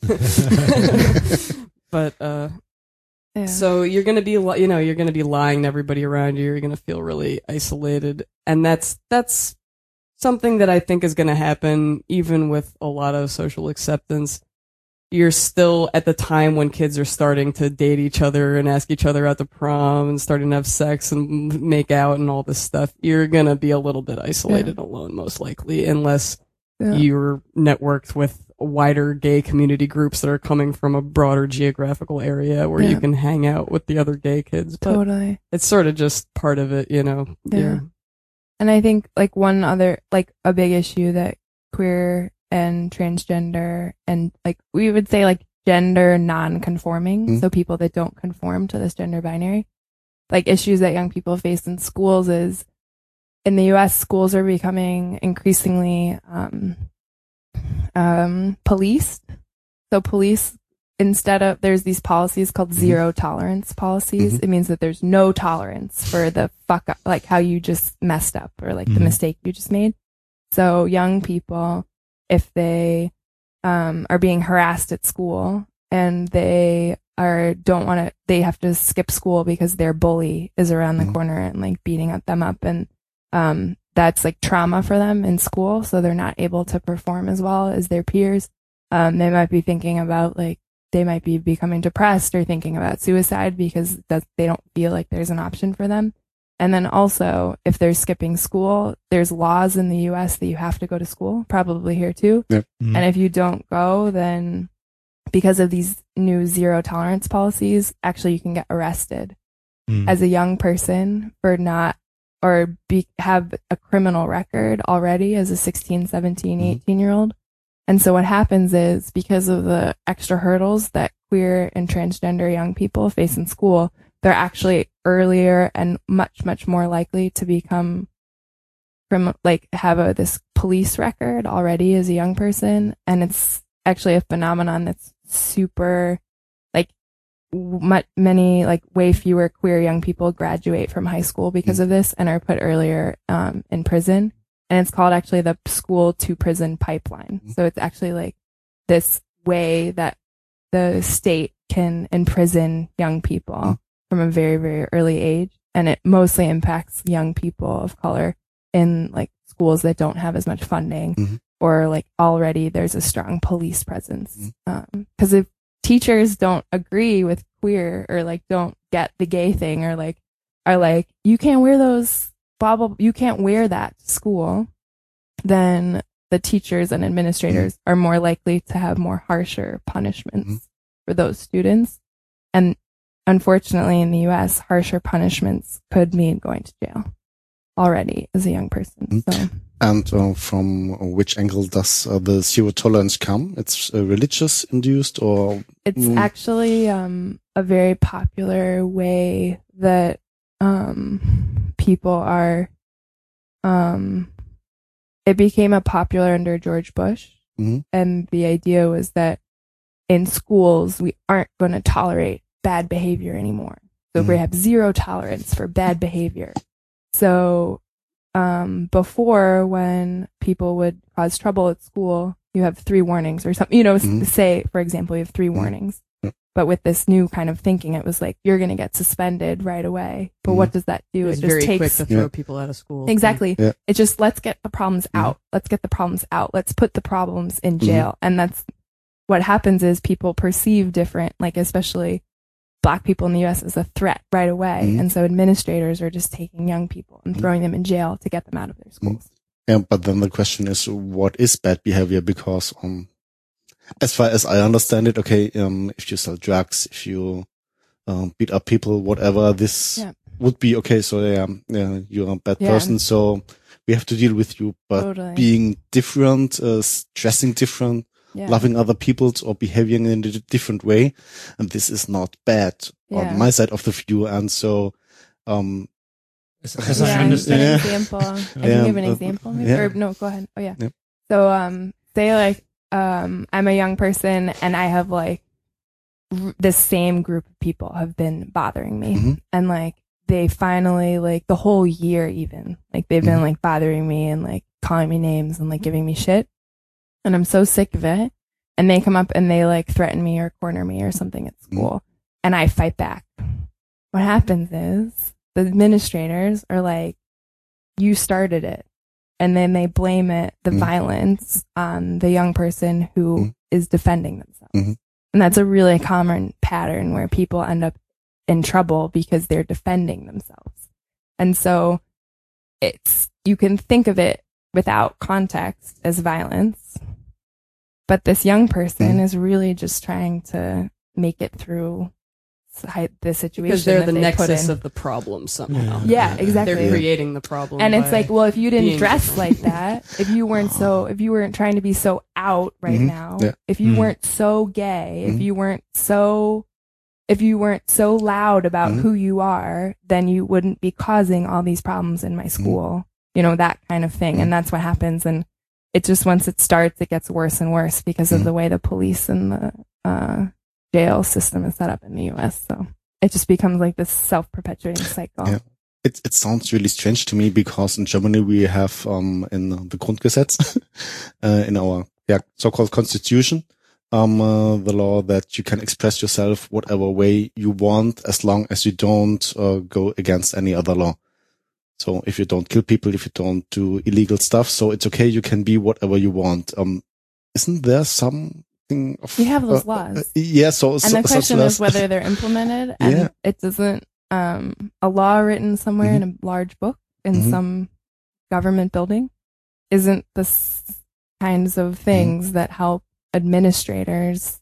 But, uh, Yeah. so you're gonna be, li- you know, you're gonna be lying to everybody around you. You're gonna feel really isolated, and that's that's something that I think is gonna happen even with a lot of social acceptance. You're still at the time when kids are starting to date each other and ask each other out to prom and starting to have sex and m- make out and all this stuff. You're gonna be a little bit isolated, alone, most likely, unless Yeah. you're networked with wider gay community groups that are coming from a broader geographical area where you Yeah. can hang out with the other gay kids. But Totally. it's sort of just part of it, you know. Yeah. You're- And I think like one other, like a big issue that queer and transgender and like we would say like gender non-conforming, Mm. so people that don't conform to this gender binary, like issues that young people face in schools is in the U S, schools are becoming increasingly um, um, policed. So police, instead of, there's these policies called Mhm. zero tolerance policies. Mhm. It means that there's no tolerance for the fuck up, like how you just messed up or like the Mhm. mistake you just made. So young people, if they um, are being harassed at school and they are don't want to, they have to skip school because their bully is around the Mhm. corner and like beating up them up, and um, that's like trauma for them in school. So they're not able to perform as well as their peers. Um, they might be thinking about like they might be becoming depressed or thinking about suicide because that they don't feel like there's an option for them. And then also, if they're skipping school, there's laws in the U S that you have to go to school, probably here too. Mhm. And if you don't go, then because of these new zero tolerance policies, actually you can get arrested Mm. as a young person for not, or be, have a criminal record already as a sixteen, seventeen, Mhm. eighteen year old. And so what happens is because of the extra hurdles that queer and transgender young people face in school, they're actually earlier and much, much more likely to become from like have a this police record already as a young person. And it's actually a phenomenon that's super like much, many like way fewer queer young people graduate from high school because of this and are put earlier um, in prison. And it's called actually the school to prison pipeline. So it's actually like this way that the state can imprison young people Mm. from a very, very early age. And it mostly impacts young people of color in like schools that don't have as much funding Mhm. or like already there's a strong police presence. Mhm. Um, cause if teachers don't agree with queer or like don't get the gay thing or like are like, you can't wear those blah, blah, you can't wear that to school, then the teachers and administrators are more likely to have more harsher punishments Mhm. for those students. And unfortunately in the U S, harsher punishments could mean going to jail already as a young person. Mhm. So And uh, from which angle does uh, the zero tolerance come? It's uh, religious induced, or it's Mm. actually um, a very popular way that um, people are. Um, it became a popular under George Bush, Mhm. and the idea was that in schools we aren't going to tolerate bad behavior anymore. So we Mhm. have zero tolerance for bad behavior. So um, before, when people would cause trouble at school, you have three warnings or something. You know, s- Mhm. say for example, you have three Mhm. warnings. Yep. But with this new kind of thinking, it was like you're going to get suspended right away. But Mhm. what does that do? It's it just very quick takes to throw Yeah. people out of school. exactly. Yeah. It just let's get the problems Mhm. out. Let's get the problems out. Let's put the problems in Mhm. jail. And that's what happens is people perceive different, like especially black people in the U S as a threat right away. Mhm. And so administrators are just taking young people and Mhm. throwing them in jail to get them out of their schools. Yeah, but then the question is, what is bad behavior? Because um, as far as I understand it, okay, um, if you sell drugs, if you um, beat up people, whatever, this Yeah. would be okay. So yeah, yeah, you're a bad Yeah. person. So we have to deal with you. But Totally. being different, uh, dressing different, Yeah. loving other people or behaving in a different way, and this is not bad Yeah. on my side of the view. And so, um, As, as yeah, I an understand, Yeah. example. I Yeah, can give an uh, example. Maybe? yeah. Or no, go ahead. Oh yeah. Yeah. So um, say like um, I'm a young person and I have like r- the same group of people have been bothering me, Mhm. and like they finally like the whole year even like they've been Mhm. like bothering me and like calling me names and like giving me shit, and I'm so sick of it. And they come up and they like threaten me or corner me or something at school, and I fight back. What happens is the administrators are like, you started it. And then they blame it, the Mm. violence, on the young person who Mm. is defending themselves. Mhm. And that's a really common pattern where people end up in trouble because they're defending themselves. And so it's, you can think of it without context as violence, but this young person Mm. is really just trying to make it through the situation Because they're that the they put nexus in. of the problem somehow. Yeah, exactly. They're creating the problem. And it's by like, well, if you didn't being dress different. like that, if you weren't so, if you weren't trying to be so out right Mhm. now, Yeah. if you Mhm. weren't so gay, if Mhm. you weren't so, if you weren't so loud about Mhm. who you are, then you wouldn't be causing all these problems in my school. you know, that kind of thing. And that's what happens. And it just, once it starts, it gets worse and worse because of the way the police and the uh, jail system is set up in the U S. So it just becomes like this self-perpetuating cycle. Yeah. It it sounds really strange to me because in Germany we have um in the Grundgesetz uh, in our yeah so-called constitution um uh, the law that you can express yourself whatever way you want as long as you don't uh, go against any other law. So if you don't kill people, if you don't do illegal stuff, so it's okay. You can be whatever you want. Um, isn't there something of We have those uh, laws. Uh, yeah. So and so, the question such is whether they're implemented, and Yeah. it doesn't. Um, a law written somewhere Mhm. in a large book in Mhm. some government building isn't the s- kinds of things that help administrators,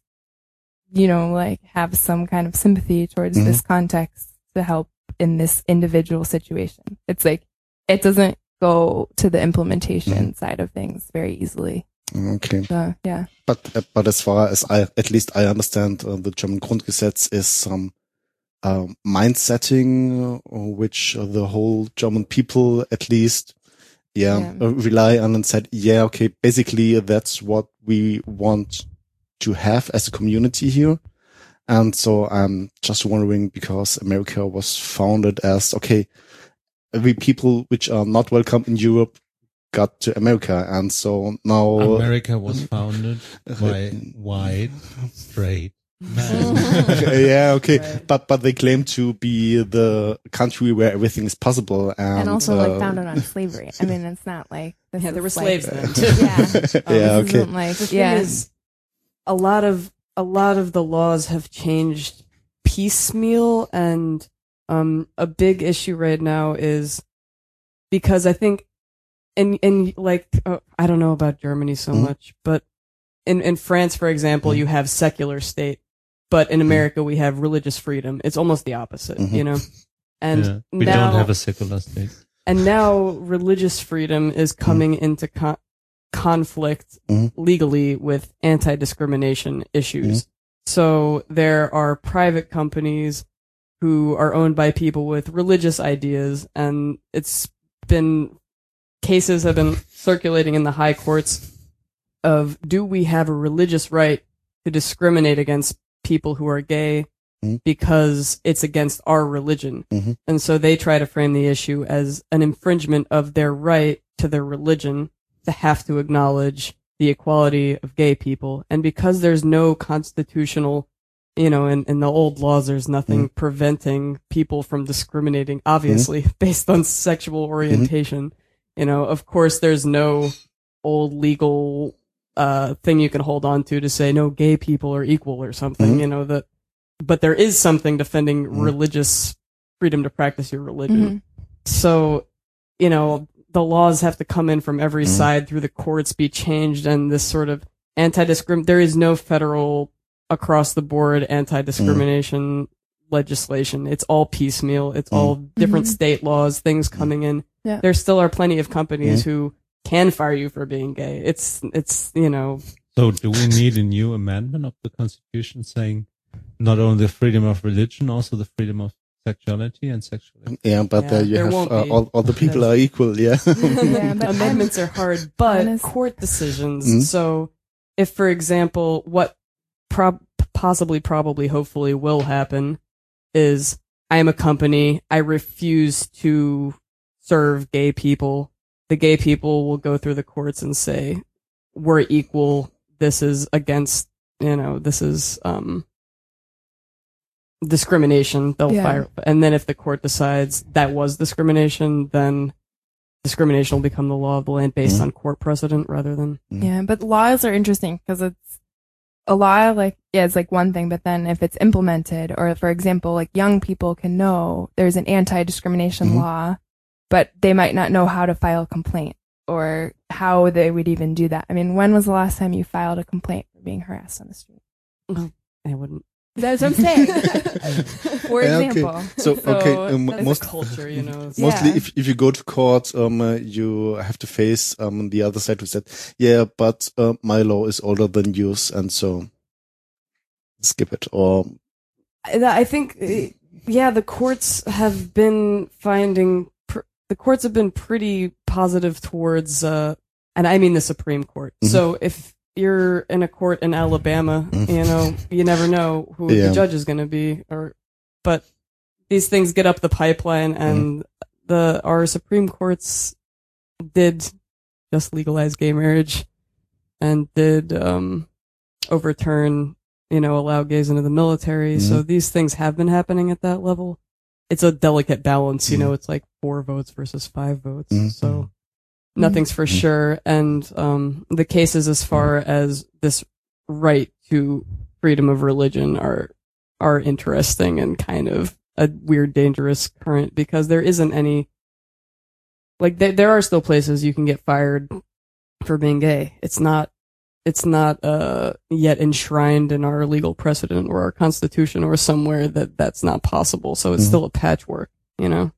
you know, like have some kind of sympathy towards Mhm. this context to help in this individual situation. It's like it doesn't go to the implementation side of things very easily. Okay. So yeah. But uh, but as far as I, at least I understand, uh, the German Grundgesetz is some um, mind setting, uh, which uh, the whole German people at least, yeah, Yeah. Uh, rely on and said, yeah, okay, basically that's what we want to have as a community here. And so I'm just wondering, because America was founded as, okay, every people which are not welcome in Europe got to America. And so now America was founded by white, straight men. yeah, okay, Right. but but they claim to be the country where everything is possible, and, And also uh, like founded on slavery. I mean, it's not like this Yeah, is there were like- slaves then too. Yeah. yeah, This okay, isn't like, The thing yeah. is, a lot of a lot of the laws have changed piecemeal, and um, a big issue right now is because I think in in like uh, I don't know about Germany so Mhm. much, but in in France, for example, Mhm. you have secular state, but in America we have religious freedom. It's almost the opposite, Mhm. you know. And Yeah. We now, don't have a secular state. and now religious freedom is coming into con- conflict Mhm. legally with anti-discrimination issues. So there are private companies who are owned by people with religious ideas, and it's been cases have been circulating in the high courts of, do we have a religious right to discriminate against people who are gay Mhm. because it's against our religion? Mhm. And so they try to frame the issue as an infringement of their right to their religion to have to acknowledge the equality of gay people. And because there's no constitutional, you know, in, in the old laws, there's nothing preventing people from discriminating, obviously, based on sexual orientation. You know, of course, there's no old legal uh, thing you can hold on to to say, no, gay people are equal or something, Mhm. you know, that, but there is something defending Mhm. religious freedom to practice your religion. Mhm. So, you know, the laws have to come in from every Mhm. side through the courts, be changed, and this sort of anti-discrim, there is no federal across the board anti-discrimination legislation. It's all piecemeal. It's all different Mhm. state laws, things coming in. Yeah. There still are plenty of companies who can fire you for being gay. It's, it's, you know, So do we need a new amendment of the Constitution saying not only the freedom of religion, also the freedom of sexuality and sexuality? yeah, but Yeah, uh, you there have won't uh, be. all all the people are equal, yeah. Yeah, but amendments are hard, but honest- court decisions. Mhm. So, if, for example, what prob- possibly, probably, hopefully will happen is I am a company, I refuse to serve gay people. The gay people will go through the courts and say, we're equal. This is against, you know, this is, um, discrimination. They'll Yeah. fire. And then if the court decides that was discrimination, then discrimination will become the law of the land based Mhm. on court precedent rather than. Yeah, but laws are interesting because it's a law, like, yeah, it's like one thing, but then if it's implemented, or for example, like young people can know there's an anti-discrimination Mhm. law, but they might not know how to file a complaint or how they would even do that. I mean, when was the last time you filed a complaint for being harassed on the street? I wouldn't. That's what I'm saying. For Yeah, okay. example. So, okay, um, that's- most- culture, you know. it's- Mostly, Yeah. if if you go to court, um, uh, you have to face um the other side who said, "Yeah, but uh, my law is older than yours," and so skip it. Or I I think, uh, yeah, the courts have been finding, pr- the courts have been pretty positive towards, uh, and I mean the Supreme Court. Mhm. So if you're in a court in Alabama, Mhm. you know, you never know who Yeah. the judge is going to be, or, but these things get up the pipeline, and the our Supreme Courts did just legalize gay marriage, and did um, overturn, you know, allow gays into the military. Mhm. So these things have been happening at that level. It's a delicate balance, you Mhm. know. It's like four votes versus five votes, Mhm. so nothing's for Mhm. sure. And um, the cases as far as this right to freedom of religion are are interesting and kind of a weird, dangerous current, because there isn't any, like, there, there are still places you can get fired for being gay. It's not, it's not uh, yet enshrined in our legal precedent or our constitution or somewhere that that's not possible. So it's Mhm. still a patchwork, you know?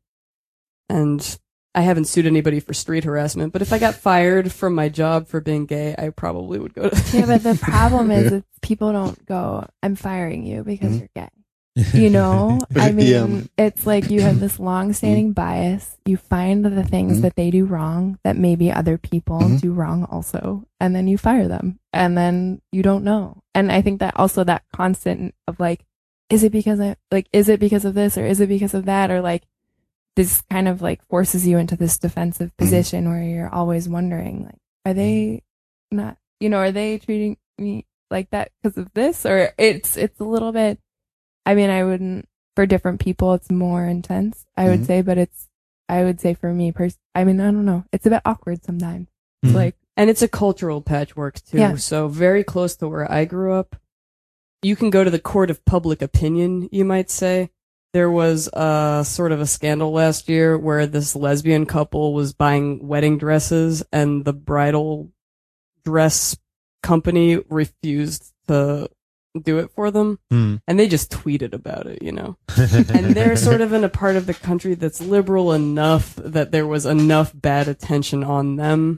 And I haven't sued anybody for street harassment, but if I got fired from my job for being gay, I probably would go to. Yeah, but the problem is that people don't go, I'm firing you because Mhm. you're gay. You know? I mean, Yeah. it's like you have this long-standing bias. You find the things Mhm. that they do wrong that maybe other people Mhm. do wrong also, and then you fire them, and then you don't know. And I think that also that constant of like, is it because I, like, is it because of this, or is it because of that, or like, this kind of like forces you into this defensive position where you're always wondering, like, are they not, you know, are they treating me like that because of this? Or it's, it's a little bit, I mean, I wouldn't, for different people, it's more intense, I would Mhm. say, but it's, I would say for me, pers- I mean, I don't know. It's a bit awkward sometimes. It's Mhm. like, And it's a cultural patchwork too. Yeah. So very close to where I grew up. You can go to the court of public opinion, you might say. There was a sort of a scandal last year where this lesbian couple was buying wedding dresses, and the bridal dress company refused to do it for them. Hmm. And they just tweeted about it, you know. And they're sort of in a part of the country that's liberal enough that there was enough bad attention on them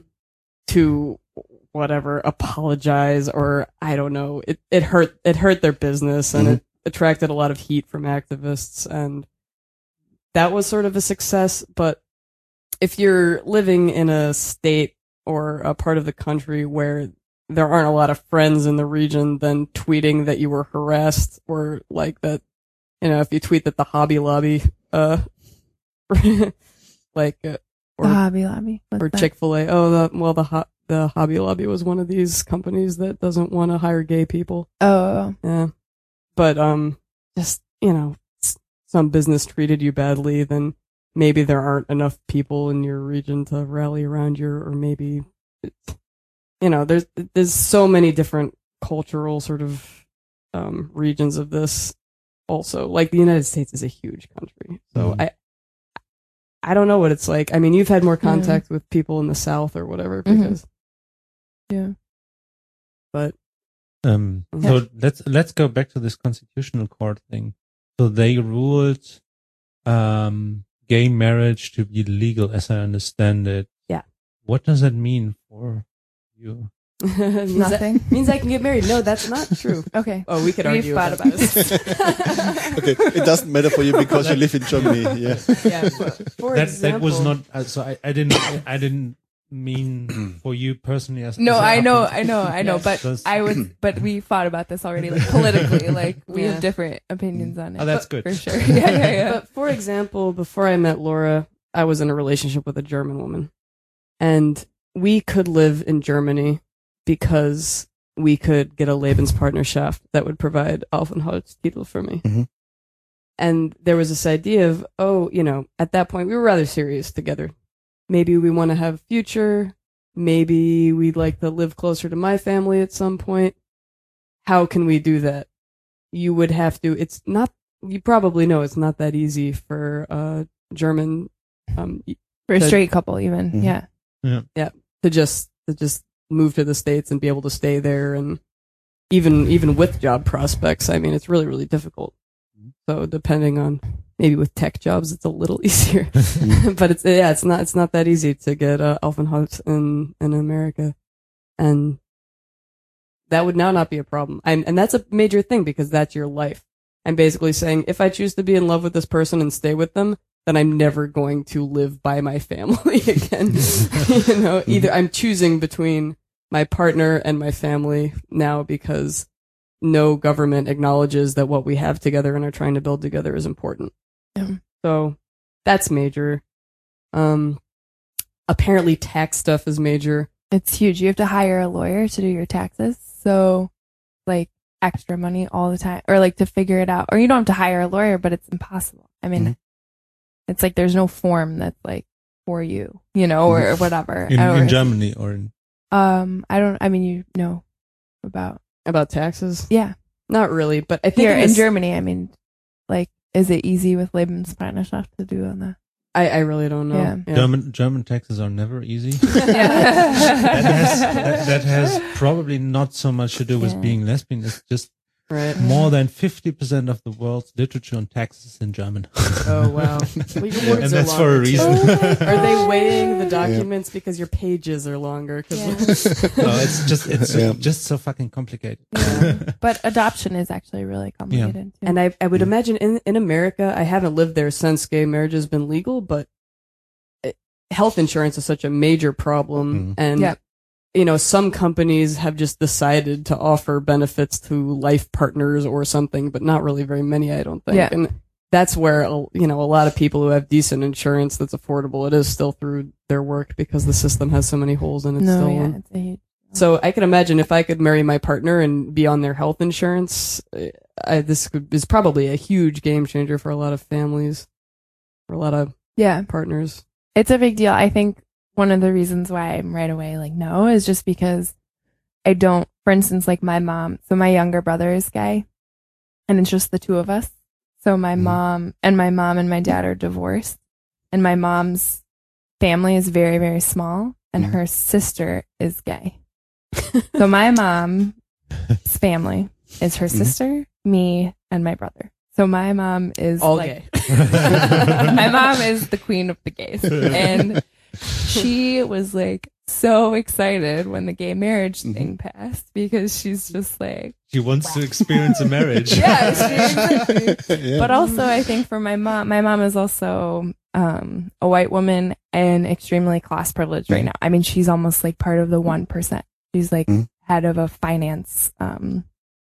to whatever apologize, or I don't know. It it hurt it hurt their business, and Mhm. it attracted a lot of heat from activists, and that was sort of a success. But if you're living in a state or a part of the country where there aren't a lot of friends in the region, then tweeting that you were harassed, or like that, you know, if you tweet that the Hobby Lobby, uh, like, uh, the or, Hobby Lobby. What's or that? Chick-fil-A, oh, the, well, the ho- the Hobby Lobby was one of these companies that doesn't want to hire gay people. Oh, Yeah. But, um, just, you know, s- some business treated you badly, then maybe there aren't enough people in your region to rally around you, or maybe, it's, you know, there's, there's so many different cultural sort of, um, regions of this also. Like, the United States is a huge country. So Mhm. I, I don't know what it's like. I mean, you've had more contact with people in the South or whatever, Mhm. because, yeah. but, Um, Yeah. so let's let's go back to this constitutional court thing. So they ruled um, gay marriage to be legal, as I understand it. Yeah. What does that mean for you? means that- Nothing. means I can get married. No, that's not true. Okay. Oh, we could We've argue thought about about this. Okay, it doesn't matter for you because you live in Germany. Yeah. Yeah, for, for That example, that was not. Uh, so I, I didn't I didn't mean for you personally as No, as I a know, couple. I know, I know, Yes. but Just- I was, but we fought about this already, like politically, like we Yeah. have different opinions on it. Oh, that's but- good. for sure. Yeah, yeah, yeah. But for example, before I met Laura, I was in a relationship with a German woman, and we could live in Germany because we could get a Lebenspartnerschaft that would provide Aufenthaltstitel for me. Mhm. And there was this idea of, oh, you know, at that point we were rather serious together. Maybe we want to have a future. Maybe we'd like to live closer to my family at some point. How can we do that? You would have to, it's not, you probably know it's not that easy for a German, um, For a the- straight couple, even. Mhm. Yeah. to just, to just move to the States and be able to stay there. And even, even with job prospects, I mean, it's really, really difficult. So depending on, maybe with tech jobs, it's a little easier, but it's, yeah, it's not, it's not that easy to get uh, Aufenthalt in, in America. And that would now not be a problem. And, and that's a major thing because that's your life. I'm basically saying if I choose to be in love with this person and stay with them, then I'm never going to live by my family again. You know, either I'm choosing between my partner and my family now because no government acknowledges that what we have together and are trying to build together is important. Yeah. So that's major. Um, apparently tax stuff is major. It's huge. You have to hire a lawyer to do your taxes. So, like, extra money all the time, or like to figure it out. Or you don't have to hire a lawyer, but it's impossible. I mean, mm-hmm. it's like there's no form that's like for you, you know, or, or whatever. In, or, in Germany or in. Um, I don't. I mean, you know about about taxes. Yeah, not really, but I think here in, in this, Germany, I mean, like, is it easy with Lebenspartnerschaft to do on that? I, I really don't know. Yeah. Yeah. German German taxes are never easy. Yeah. that, has, that, that has probably not so much to do with Yeah. being lesbian. It's just right. more than fifty percent of the world's literature on taxes in German. Oh, wow. Well, your words and are that's for a longer, reason. too. Are they weighing the documents yeah. because your pages are longer? Cause Yeah. No, it's just it's Yeah. just so fucking complicated. Yeah. But adoption is actually really complicated too. And I, I would Yeah. imagine in, in America, I haven't lived there since gay marriage has been legal, but it, health insurance is such a major problem. Mm. And, Yeah. you know, some companies have just decided to offer benefits to life partners or something, but not really very many, I don't think. Yeah. And that's where, you know, a lot of people who have decent insurance that's affordable, it is still through their work because the system has so many holes in it no, still. yeah, it's a huge. So I can imagine if I could marry my partner and be on their health insurance, I, this could, is probably a huge game changer for a lot of families, for a lot of Yeah, partners. it's a big deal. I think one of the reasons why I'm right away like no is just because I don't, for instance, like my mom. So my younger brother is gay, and it's just the two of us. So my Mhm. mom and my mom and my dad are divorced, and my mom's family is very, very small, and Mhm. her sister is gay. So my mom's family is her Mhm. sister, me, and my brother. So my mom is All like, gay. my mom is the queen of the gays, and she was like so excited when the gay marriage Mhm. thing passed because she's just like, She wants to experience a marriage. yeah, she, exactly. Yeah. But also, I think for my mom, my mom is also um, a white woman and extremely class privileged right Mhm. now. I mean, she's almost like part of the one percent. She's like Mhm. head of a finance, um,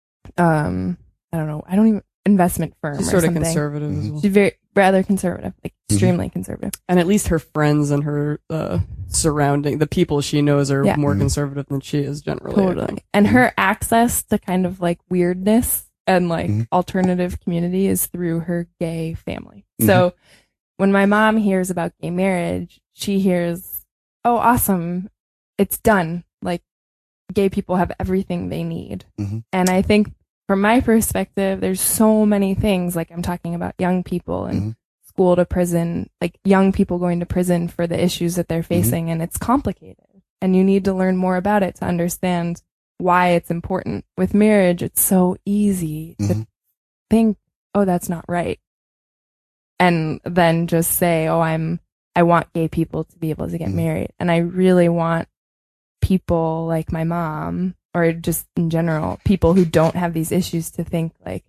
um, I don't know, I don't even investment firm She's or sort of something. conservative as Mhm. well. She's very rather conservative, like extremely conservative. And at least her friends and her uh, surrounding, the people she knows are Yeah. more Mhm. conservative than she is generally. I Totally. think. And her access to kind of like weirdness and like Mhm. alternative community is through her gay family. So when my mom hears about gay marriage, she hears, oh, awesome. It's done. Like gay people have everything they need. Mhm. And I think from my perspective, there's so many things, like I'm talking about young people and Mhm. school to prison, like young people going to prison for the issues that they're facing. And it's complicated, and you need to learn more about it to understand why it's important. With marriage, it's so easy to Mhm. think, oh, that's not right. And then just say, oh, I'm, I want gay people to be able to get Mhm. married. And I really want people like my mom, or just in general, people who don't have these issues to think like,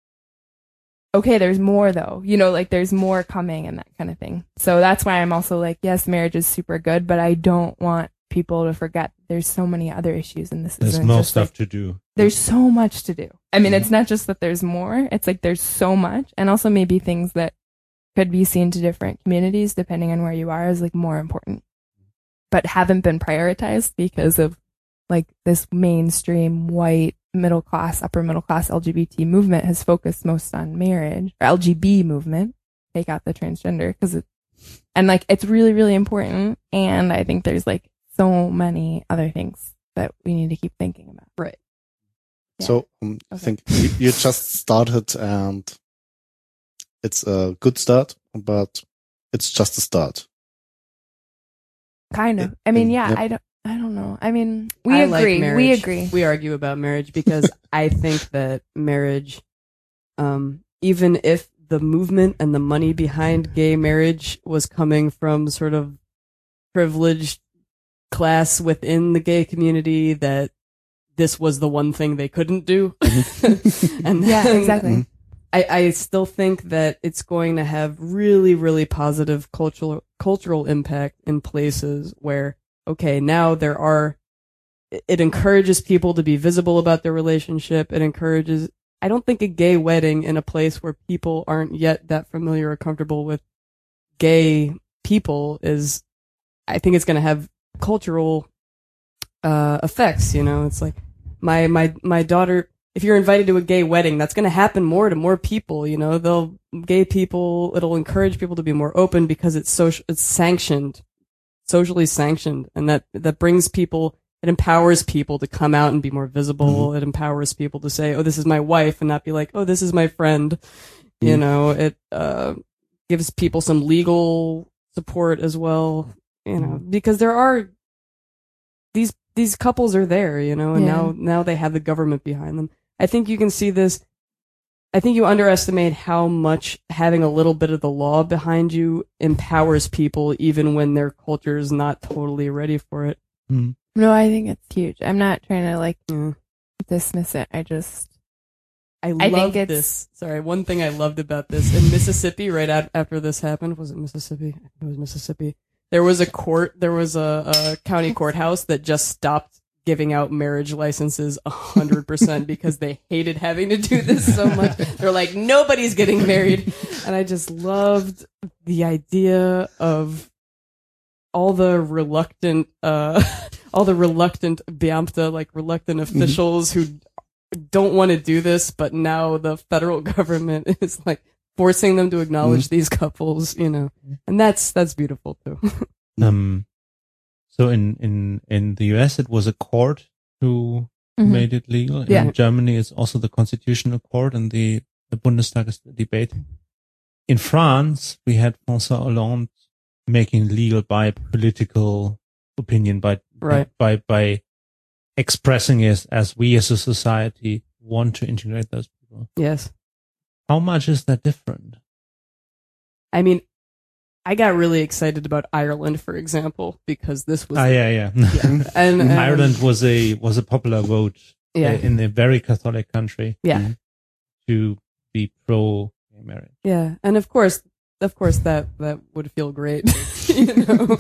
okay, there's more though, you know, like there's more coming and that kind of thing. So that's why I'm also like, yes, marriage is super good, but I don't want people to forget there's so many other issues, and this There's isn't more just stuff like, to do. there's so much to do. I mean, Mhm. it's not just that there's more, it's like there's so much, and also maybe things that could be seen to different communities depending on where you are as like more important, but haven't been prioritized because of like this mainstream white middle class, upper middle class L G B T movement has focused most on marriage, or L G B movement, take out the transgender, because it, and like it's really, really important. And I think there's like so many other things that we need to keep thinking about. Right. Yeah. So um, I Okay. think you, you just started, and it's a good start, but it's just a start. Kind of. I mean, yeah, Yep. I don't, I don't know. I mean, we I like agree. we marriage. agree. We argue about marriage because I think that marriage, um, even if the movement and the money behind gay marriage was coming from sort of privileged class within the gay community, that this was the one thing they couldn't do. And Yeah, then- exactly. I, I still think that it's going to have really, really positive cultural cultural impact in places where, okay, now there are, it encourages people to be visible about their relationship. It encourages, I don't think a gay wedding in a place where people aren't yet that familiar or comfortable with gay people is, I think it's going to have cultural uh, effects, you know? It's like, my, my, my daughter, if you're invited to a gay wedding, that's going to happen more to more people, you know? They'll, gay people, it'll encourage people to be more open because it's social, it's sanctioned, socially sanctioned, and that, that brings people, it empowers people to come out and be more visible. Mm-hmm. It empowers people to say, oh, this is my wife, and not be like, oh, this is my friend. Mm-hmm. You know, it, uh, gives people some legal support as well, you know, because there are, these, these couples are there, you know, and yeah. now, now they have the government behind them. I think you can see this. I think you underestimate how much having a little bit of the law behind you empowers people even when their culture is not totally ready for it. Mm. No, I think it's huge. I'm not trying to like Yeah. dismiss it. I just, I I love think it's- this. Sorry, one thing I loved about this in Mississippi, right out after this happened, was it Mississippi? It was Mississippi. There was a court, there was a, a county courthouse that just stopped giving out marriage licenses a hundred percent because they hated having to do this so much. They're like, nobody's getting married. And I just loved the idea of all the reluctant, uh, all the reluctant Beamta, like reluctant officials who don't want to do this, but now the federal government is like forcing them to acknowledge mm-hmm. these couples, you know, and that's, that's beautiful too. um, so in, in, in the U S, it was a court who Mhm. made it legal. Yeah. In Germany, it's also the constitutional court, and the, the Bundestag is debating. In France, we had François Hollande making legal by political opinion, by, Right. by, by expressing it as we as a society want to integrate those people. Yes. How much is that different? I mean, I got really excited about Ireland, for example, because this was Ah, yeah, yeah. yeah. and, and Ireland was a was a popular vote yeah, uh, in a very Catholic country yeah, to be pro gay marriage. yeah, and of course, of course, that that would feel great, you know.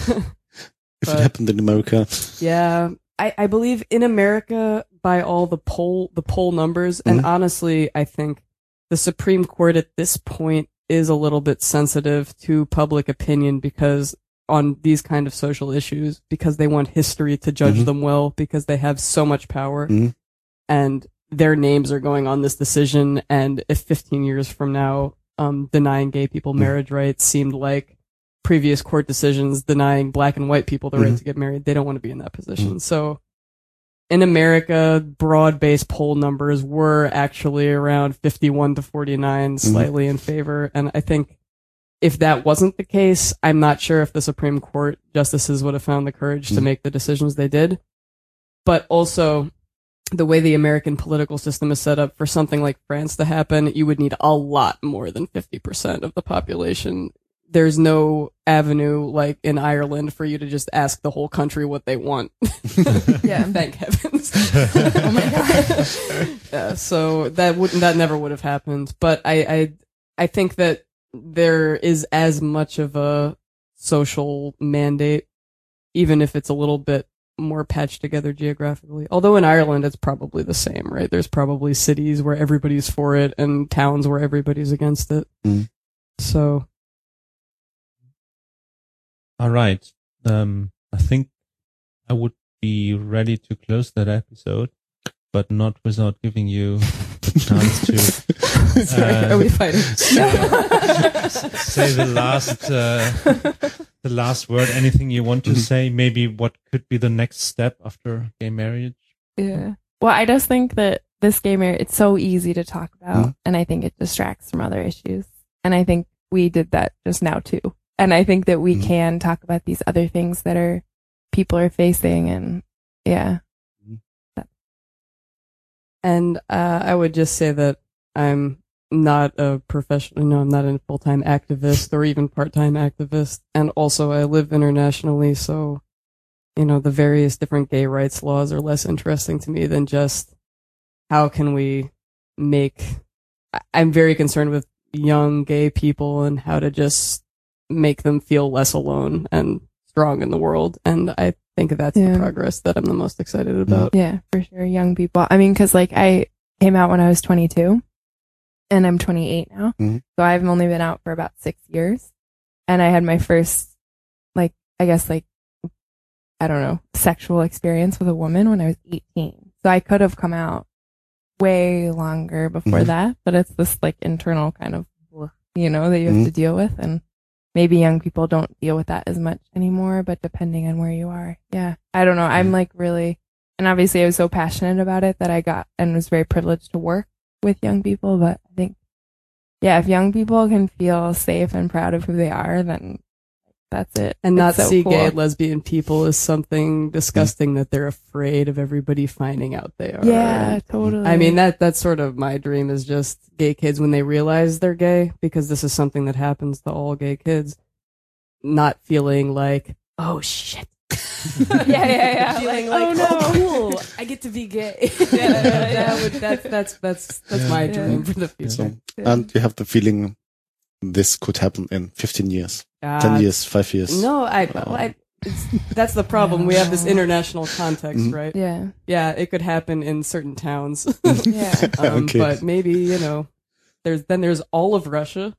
If But- it happened in America. Yeah, I, I believe in America, by all the poll the poll numbers, and Mhm. honestly, I think the Supreme Court at this point is a little bit sensitive to public opinion because on these kind of social issues, because they want history to judge Mhm. them well, because they have so much power, Mhm. and their names are going on this decision. And if fifteen years from now, um, denying gay people Mhm. marriage rights seemed like previous court decisions denying black and white people the right Mhm. to get married, they don't want to be in that position. So in America, broad-based poll numbers were actually around fifty-one to forty-nine, slightly in favor. And I think if that wasn't the case, I'm not sure if the Supreme Court justices would have found the courage to Mhm. make the decisions they did. But also, the way the American political system is set up, for something like France to happen, you would need a lot more than fifty percent of the population. There's no avenue like in Ireland for you to just ask the whole country what they want. Yeah. Thank heavens. Oh my god. Yeah, so that wouldn't, that never would have happened. But I, I, I think that there is as much of a social mandate, even if it's a little bit more patched together geographically. Although in Ireland, it's probably the same, right? There's probably cities where everybody's for it and towns where everybody's against it. Mm. So, All right. Um, I think I would be ready to close that episode, but not without giving you the chance to sorry, Uh, are we fighting? say the last uh, the last word. Anything you want to Mhm. say? Maybe what could be the next step after gay marriage? Yeah. Well, I just think that this gay marriage, it's so easy to talk about, Mhm. and I think it distracts from other issues. And I think we did that just now too. And I think that we Mhm. can talk about these other things that are people are facing, and yeah. And uh, I would just say that I'm not a professional, no, I'm not a full-time activist or even part-time activist. And also I live internationally, so, you know, the various different gay rights laws are less interesting to me than just how can we make I- I'm very concerned with young gay people and how to just make them feel less alone and strong in the world. And I think that's Yeah. the progress that I'm the most excited about. Yeah, for sure. Young people. I mean, because like I came out when I was twenty-two, and I'm twenty-eight now. Mhm. So I've only been out for about six years, and I had my first, like, I guess, like, I don't know, sexual experience with a woman when I was eighteen. So I could have come out way longer before Mhm. that, but it's this like internal kind of, you know, that you have Mhm. to deal with, and maybe young people don't deal with that as much anymore, but depending on where you are. Yeah. I don't know. I'm Mhm. like really, and obviously I was so passionate about it that I got and was very privileged to work with young people. But I think, yeah, if young people can feel safe and proud of who they are, then that's it. And not It's so see cool. gay lesbian people as something disgusting that they're afraid of everybody finding out they are. Yeah, totally. I mean, that that's sort of my dream, is just gay kids when they realize they're gay, because this is something that happens to all gay kids, not feeling like, oh shit. yeah, yeah, yeah. Feeling Like, like, oh, oh, no. cool, I get to be gay. yeah, that would, that's that's that's that's Yeah. my Yeah. dream for the future. So, and you have the feeling this could happen in fifteen years, Uh, ten years, five years. No, I, well, I it's, that's the problem. We have this international context, Mhm. right? Yeah. Yeah, it could happen in certain towns. Yeah. um, Okay. But maybe, you know, there's then there's all of Russia.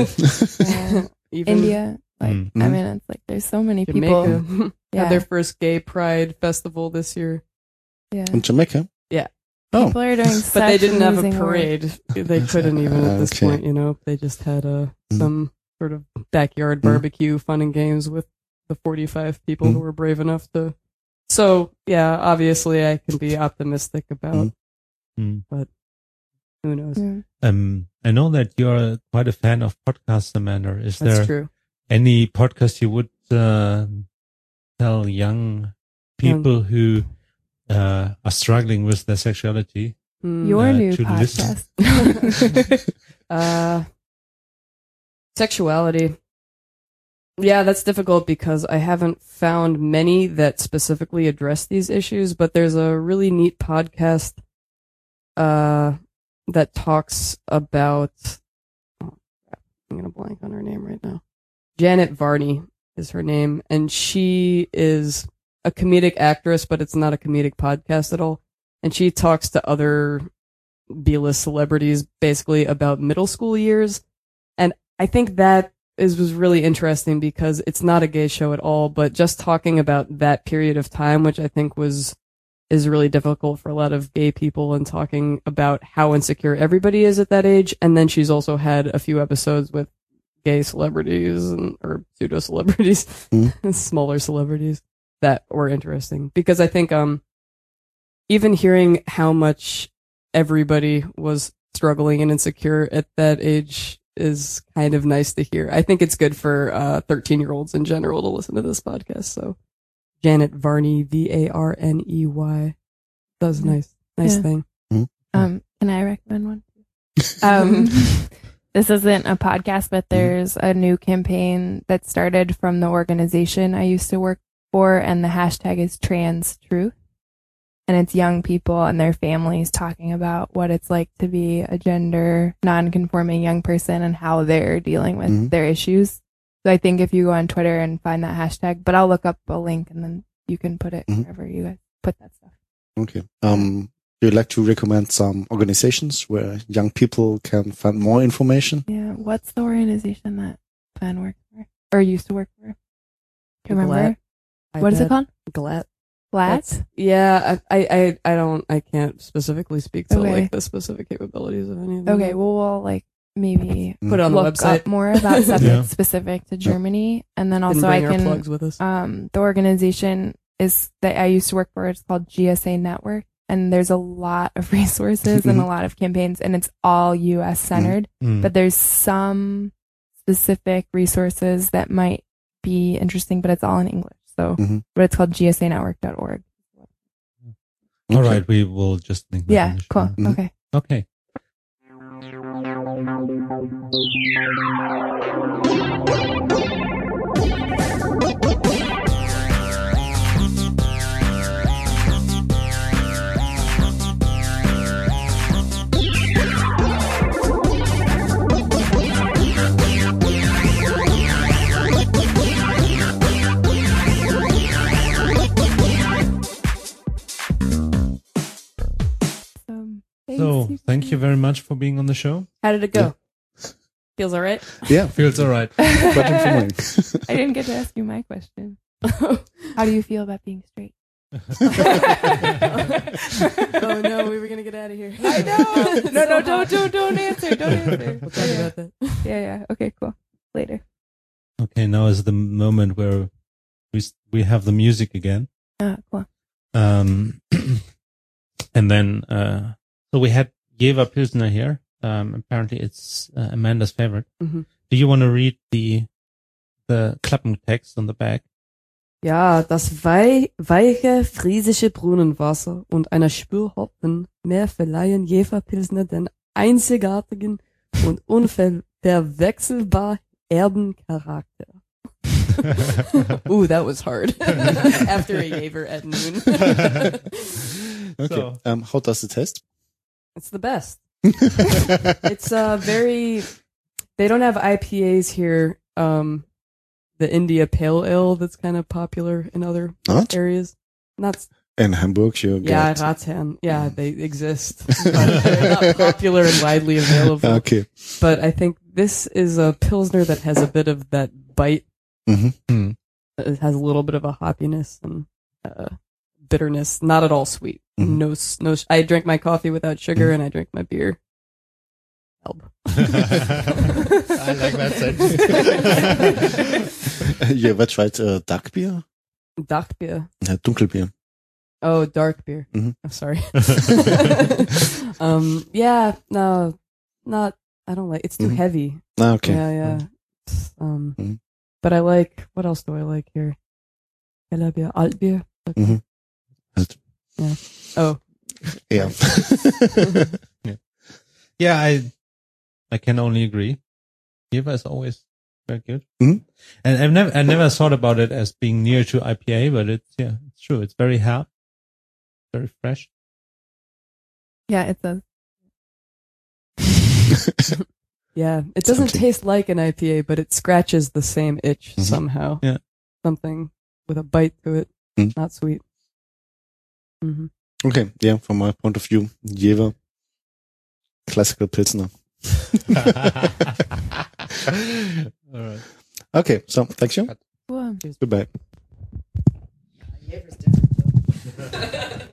Yeah. Even India. Like, Mm. I mean, it's like there's so many Jamaica people. Yeah. had their first gay pride festival this year. Yeah. In Jamaica? Yeah. Oh. People are doing But such they didn't have a amazing work. parade. They couldn't even at this Okay. point, you know. They just had a Mm. some sort of backyard Mm. barbecue, fun and games with the forty-five people Mm. who were brave enough to. So yeah, obviously I can be optimistic about, Mm. but who knows? Yeah. Um, I know that you're quite a fan of podcasts, Amanda. Is That's there true. any podcast you would uh, tell young people who uh, are struggling with their sexuality? Hmm. Your Uh, new to listen. podcast. uh, sexuality. Yeah, that's difficult because I haven't found many that specifically address these issues, but there's a really neat podcast uh, that talks about. Oh, crap. I'm going to blank on her name right now. Janet Varney is her name, and she is a comedic actress, but it's not a comedic podcast at all. And she talks to other B-list celebrities basically about middle school years. And I think that is was really interesting because it's not a gay show at all, but just talking about that period of time, which I think was is really difficult for a lot of gay people, and talking about how insecure everybody is at that age. And then she's also had a few episodes with gay celebrities and or pseudo celebrities, Mm. smaller celebrities that were interesting, because I think um even hearing how much everybody was struggling and insecure at that age is kind of nice to hear. I think it's good for uh thirteen year olds in general to listen to this podcast. So Janet Varney, V A R N E Y, does a nice nice Yeah. thing. Um, can I recommend one? Um, this isn't a podcast, but there's a new campaign that started from the organization I used to work for, and the hashtag is Trans Truth. And it's young people and their families talking about what it's like to be a gender non-conforming young person and how they're dealing with Mhm. their issues. So I think if you go on Twitter and find that hashtag, but I'll look up a link and then you can put it Mhm. wherever you guys put that stuff. Okay. Um, do you like to recommend some organizations where young people can find more information? Yeah. What's the organization that Fan works for or used to work for? Do you remember? I What is it bet. called? Glat. Flat? That's- Yeah, I, I, I, I don't, I can't specifically speak to Okay. like the specific capabilities of any of them. Okay. Well, we'll like maybe Put it on the look website. up more about stuff Yeah. that's specific to Germany, and then Didn't also I bring our can. plugs with us. Um, the organization is that I used to work for. It's called G S A Network, and there's a lot of resources and a lot of campaigns, and it's all U S centered. Mm. But there's some specific resources that might be interesting, but it's all in English. So, Mhm. but it's called G S A network dot org. All Okay. right, we will just link that in Yeah, the show cool. notes. Mhm. Okay. Okay. So, thank you very much for being on the show. How did it go? Yeah. Feels all right? Yeah, Feels all right. question for mine. I didn't get to ask you my question. How do you feel about being straight? Oh no, we were gonna get out of here. I know. No, no, don't, don't, don't answer. Don't answer. We'll talk about that. Yeah, yeah. Okay, cool. Later. Okay, now is the moment where we s- we have the music again. Ah, cool. Um, and then uh, so we had Jever Pilsner here. Um, apparently, it's uh, Amanda's favorite. Mhm. Do you want to read the the Klappentext on the back? Ja, das wei weiche friesische Brunnenwasser und einer Spur Hopfen mehr verleihen Jever-Pilsner den einzigartigen und unverwechselbar herben Charakter. Ooh, that was hard. After a Jever at noon. Okay. So- Um, how does it taste? It's the best. It's uh very. They don't have I P As here. Um, the India Pale Ale that's kind of popular in other Not? areas. Not In Hamburg, you yeah, get... Ratsherren. Yeah, they exist, but they're not popular and widely available. Okay. But I think this is a pilsner that has a bit of that bite. Mm-hmm. It has a little bit of a hoppiness and uh, bitterness. Not at all sweet. Mhm. No, s- no. Sh- I drank my coffee without sugar, and I drank my beer. Help. I like that You ever tried uh, dark beer? Dark beer. Uh, Dunkelbier. Oh, dark beer. Mhm. I'm sorry. um, yeah, no, not. I don't like. It's too Mhm. heavy. Ah, okay. Yeah, yeah. It's, Um, Mhm. but I like. What else do I like here? Heller beer, alt beer. Mhm. Yeah. Oh, Yeah. Yeah, I I can only agree. Jever is always very good. Mhm. And I've never I never thought about it as being near to I P A, but it's yeah, it's true. It's very herb, very fresh. Yeah, it does. yeah. It doesn't Something. taste like an I P A, but it scratches the same itch Mhm. somehow. Yeah. Something with a bite to it. Mhm. Not sweet. hmm Okay, yeah, from my point of view, Jever, classical Pilsner. All right. Okay, so thank you. Cool. Goodbye. Jever's different though.